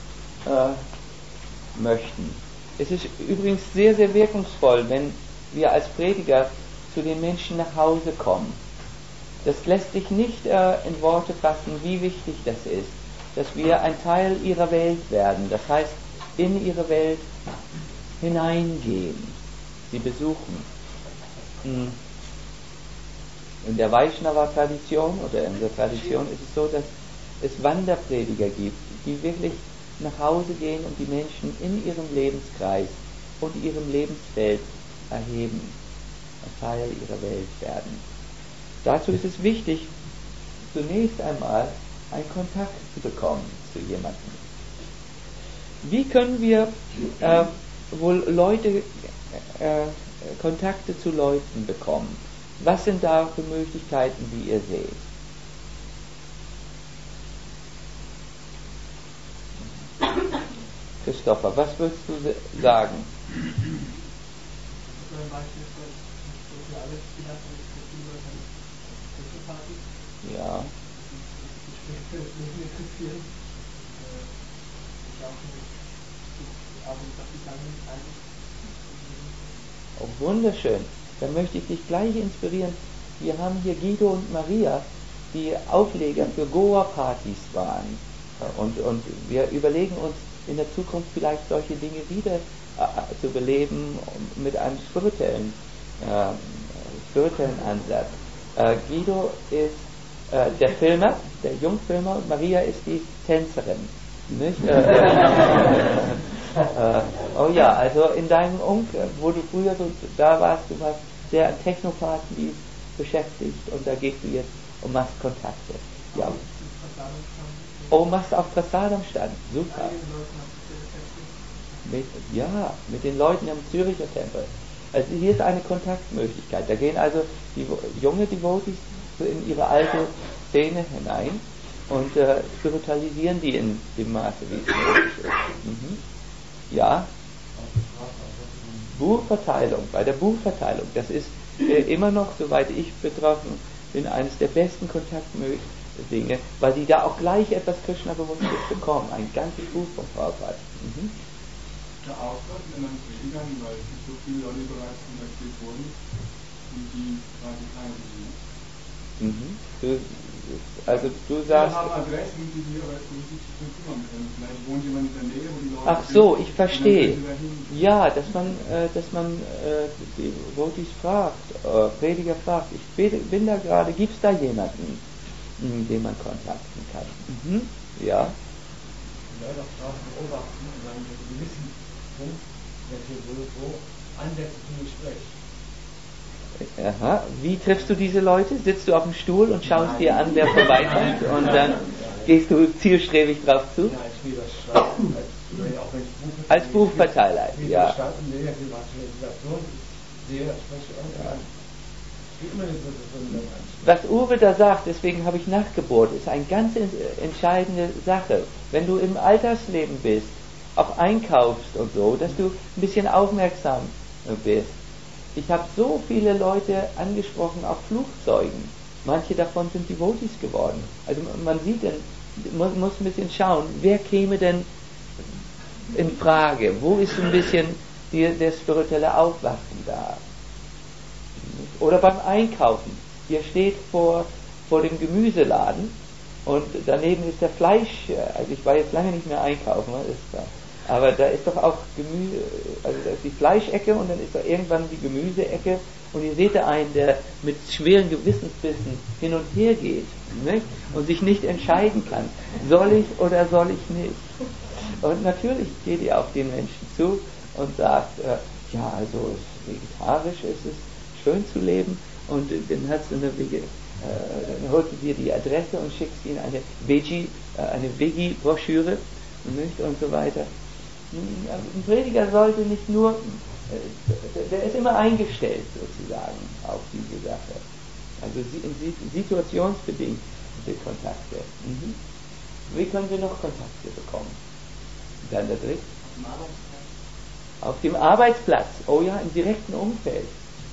möchten. Es ist übrigens sehr, sehr wirkungsvoll, wenn wir als Prediger zu den Menschen nach Hause kommen. Das lässt sich nicht in Worte fassen, wie wichtig das ist, dass wir ein Teil ihrer Welt werden, das heißt in ihre Welt hineingehen, sie besuchen. In der Vaishnava-Tradition oder in der Tradition ist es so, dass es Wanderprediger gibt, die wirklich nach Hause gehen und die Menschen in ihrem Lebenskreis und ihrem Lebensfeld erheben, ein Teil ihrer Welt werden. Dazu ist es wichtig, zunächst einmal einen Kontakt zu bekommen zu jemandem. Wie können wir wohl Kontakte zu Leuten bekommen? Was sind da für Möglichkeiten, wie ihr seht? Christopher, was würdest du sagen? Ja. Oh, wunderschön. Dann möchte ich dich gleich inspirieren. Wir haben hier Guido und Maria, die Aufleger für Goa-Partys waren. Und wir überlegen uns in der Zukunft vielleicht solche Dinge wieder zu beleben mit einem spirituellen Ansatz. Guido ist der Filmer, der Jungfilmer, und Maria ist die Tänzerin. Nicht? Oh ja, also in deinem Umfeld, wo du früher so da warst, du warst sehr an Techno-Partys beschäftigt und da gehst du jetzt und machst Kontakte. Ja. Oh, machst du auch Prasadam-Stand? Super. Mit den Leuten am Züricher Tempel. Also hier ist eine Kontaktmöglichkeit. Da gehen also die junge Devotees in ihre alte Szene hinein und spiritualisieren die in dem Maße, wie es möglich ist. Ja. Buchverteilung, bei der Buchverteilung, das ist immer noch, soweit ich betroffen bin, eines der besten Kontaktdinge, weil die da auch gleich etwas Krishna-Bewusstes bekommen, ein ganzes Buch vom Prabhupada. Der Auftrag, wenn man sehen kann, weil es so viele Leute bereits kontaktiert wurden und die quasi keine sehen. Also du sagst... Wir haben Adressen, die wir aber nicht zu kümmern können. Vielleicht wohnt jemand in der Nähe, wo die Leute... Ach so, ich verstehe. Ja, dass man die Devotees fragt, Prediger fragt, ich bin da gerade, gibt es da jemanden, den man kontakten kann? Ja. Leute auf Straßen beobachten und dann einen gewissen Punkt, der für so Ansätze zum Gespräch. Aha. Wie triffst du diese Leute? Sitzt du auf dem Stuhl und schaust dir an, wer vorbeikommt und dann gehst du zielstrebig drauf zu? Ja, ich will das schreiben, als Buchverteiler, ja. Was Uwe da sagt, deswegen habe ich nachgebohrt, ist eine ganz entscheidende Sache. Wenn du im Alltagsleben bist, auch einkaufst und so, dass du ein bisschen aufmerksam bist. Ich habe so viele Leute angesprochen auf Flugzeugen. Manche davon sind Devotees geworden. Also man sieht, man muss ein bisschen schauen, wer käme denn in Frage? Wo ist ein bisschen der spirituelle Aufwachen da? Oder beim Einkaufen. Ihr steht vor dem Gemüseladen und daneben ist der Fleisch. Also ich war jetzt lange nicht mehr einkaufen, aber da ist doch auch Gemüse, also da ist die Fleischecke und dann ist da irgendwann die Gemüseecke und ihr seht da einen, der mit schweren Gewissensbissen hin und her geht, nicht? Und sich nicht entscheiden kann, soll ich oder soll ich nicht. Und natürlich geht ihr auf den Menschen zu und sagt, ja, also vegetarisch ist es schön zu leben und dann hast du dann holst du dir die Adresse und schickst ihnen eine Veggie-Broschüre und so weiter. Ein Prediger sollte nicht nur, der ist immer eingestellt sozusagen auf diese Sache. Also situationsbedingte Kontakte. Wie können wir noch Kontakte bekommen? Dann der dritte. Auf dem Arbeitsplatz. Oh ja, im direkten Umfeld.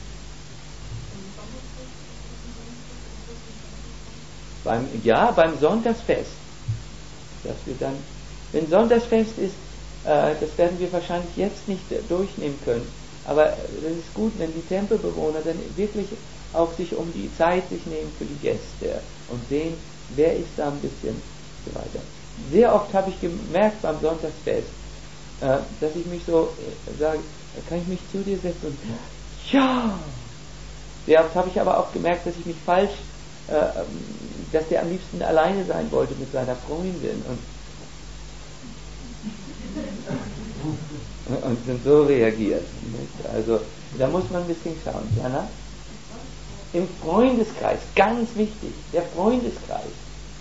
Beim Sonntagsfest. Dass wir dann, wenn Sonntagsfest ist, das werden wir wahrscheinlich jetzt nicht durchnehmen können. Aber das ist gut, wenn die Tempelbewohner dann wirklich auch sich um die Zeit sich nehmen für die Gäste und sehen, wer ist da ein bisschen so weiter. Sehr oft habe ich gemerkt beim Sonntagsfest, dass ich mich so sage, kann ich mich zu dir setzen? Und ja! Sehr oft habe ich aber auch gemerkt, dass ich mich falsch, dass der am liebsten alleine sein wollte mit seiner Freundin und sind so reagiert. Nicht? Also da muss man ein bisschen schauen. Jana? Im Freundeskreis, ganz wichtig, der Freundeskreis.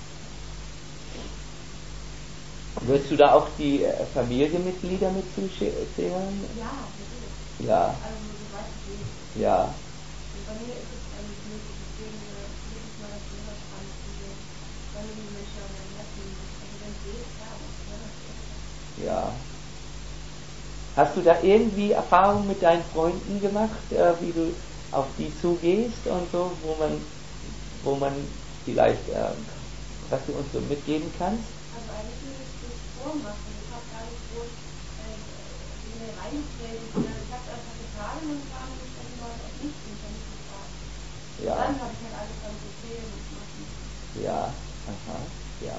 Würdest du da auch die Familienmitglieder mit zuzählen? Ja, ja. Also, so weit es geht. Ja. Bei mir ist es eigentlich möglich, deswegen jedes Mal das Leberstrand diese Familienmischer oder Neffen, also wenn es geht, ja, das Ja. Hast du da irgendwie Erfahrungen mit deinen Freunden gemacht, wie du auf die zugehst und so, wo man vielleicht, was du uns so mitgeben kannst? Also eigentlich würde ich das vormachen. Ich habe gar nicht groß Dinge reingestellt, sondern ich habe es einfach getan und war nicht dann Leute auf mich und dann nicht gefragt. Ja. Dann habe ich halt alles dann erzählen und machen. Ja, aha, ja.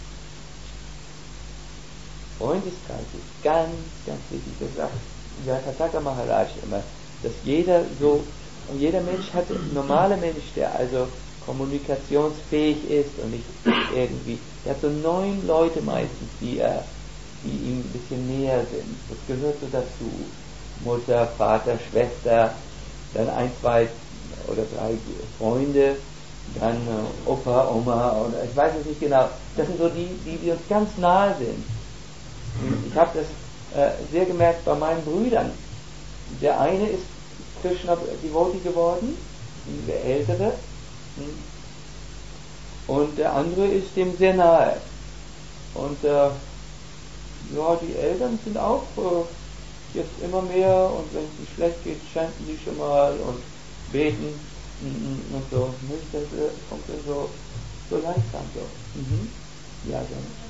Freundeskreis ist ganz, ganz wichtig. Das sagt Yathataka Maharaj immer, dass jeder Mensch hat, ein normaler Mensch, der also kommunikationsfähig ist und nicht irgendwie, der hat so 9 Leute meistens, die ihm ein bisschen näher sind. Das gehört so dazu. Mutter, Vater, Schwester, dann 1, 2 oder 3 Freunde, dann Opa, Oma oder ich weiß es nicht genau. Das sind so die uns ganz nahe sind. Ich habe das sehr gemerkt bei meinen Brüdern. Der eine ist Krishna Devotee geworden, der ältere, und der andere ist dem sehr nahe. Und ja, die Eltern sind auch jetzt immer mehr, und wenn es nicht schlecht geht, chanten sie schon mal und beten und so. Das kommt dann so langsam so. Ja, dann.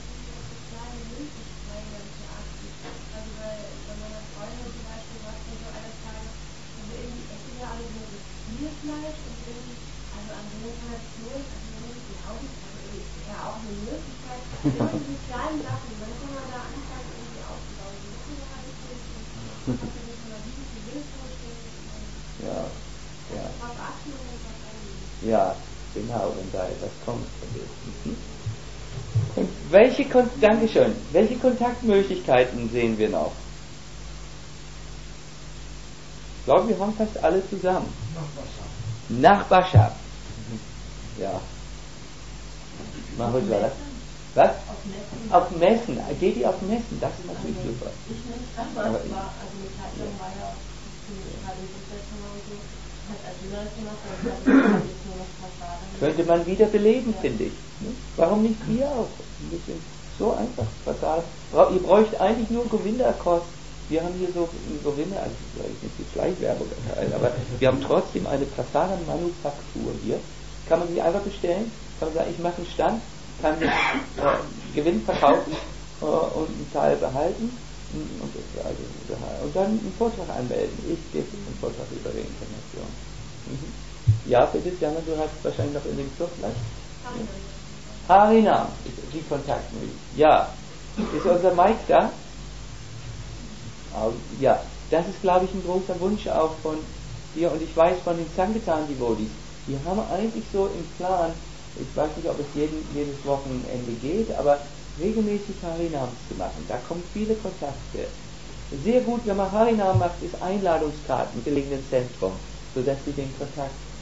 Fleisch und irgendwie, also an so einer Nation, also wenn ich die Augen, also ist ja auch eine Möglichkeit, immer diese kleinen Sachen, dann kann man da anfangen, irgendwie aufzubauen. Die müssen wir halt nicht ja, ja. drauf achten und dann drauf eingehen. Ja, genau, wenn da etwas kommt. Und welche Kontaktmöglichkeiten sehen wir noch? Ich glaube, wir haben fast alle zusammen. Noch was sagen. Nachbarschaft. Ja. Machen wir das. Was? Auf Messen. Geht ihr auf Messen? Das ist natürlich super. Ich nicht, aber es war, also eine Zeit lang war ja gerade in Buchsetzung und so, hat als Schüler gemacht, aber es hat jetzt nur noch Fassaden. Könnte man wieder beleben, finde ich. Warum nicht wir auch? Ein bisschen so einfach. Fassade. Ihr bräucht eigentlich nur Govinda-Kost. Wir haben hier so ein Govinda, also vielleicht nicht die Schleichwerbung, aber wir haben trotzdem eine Fassadenmanufaktur hier. Kann man sie einfach bestellen? Kann man sagen, ich mache einen Stand, kann den Gewinn verkaufen und einen Teil behalten und dann einen Vortrag anmelden. Ich gebe einen Vortrag über Reinkarnation. Ja, bitte, Jana, du hast wahrscheinlich noch in dem Club, ne? Harinam, die Kontaktmöglichkeit. Ja. Ist unser Mike da? Ja, das ist, glaube ich, ein großer Wunsch auch von dir und ich weiß von den Sankirtan-Devotees, die haben eigentlich so im Plan, ich weiß nicht, ob es jedes Wochenende geht, aber regelmäßig Harinams zu machen. Da kommen viele Kontakte. Sehr gut, wenn man Harinam macht, ist Einladungskarten gelegen im Zentrum, sodass sie den Kontakt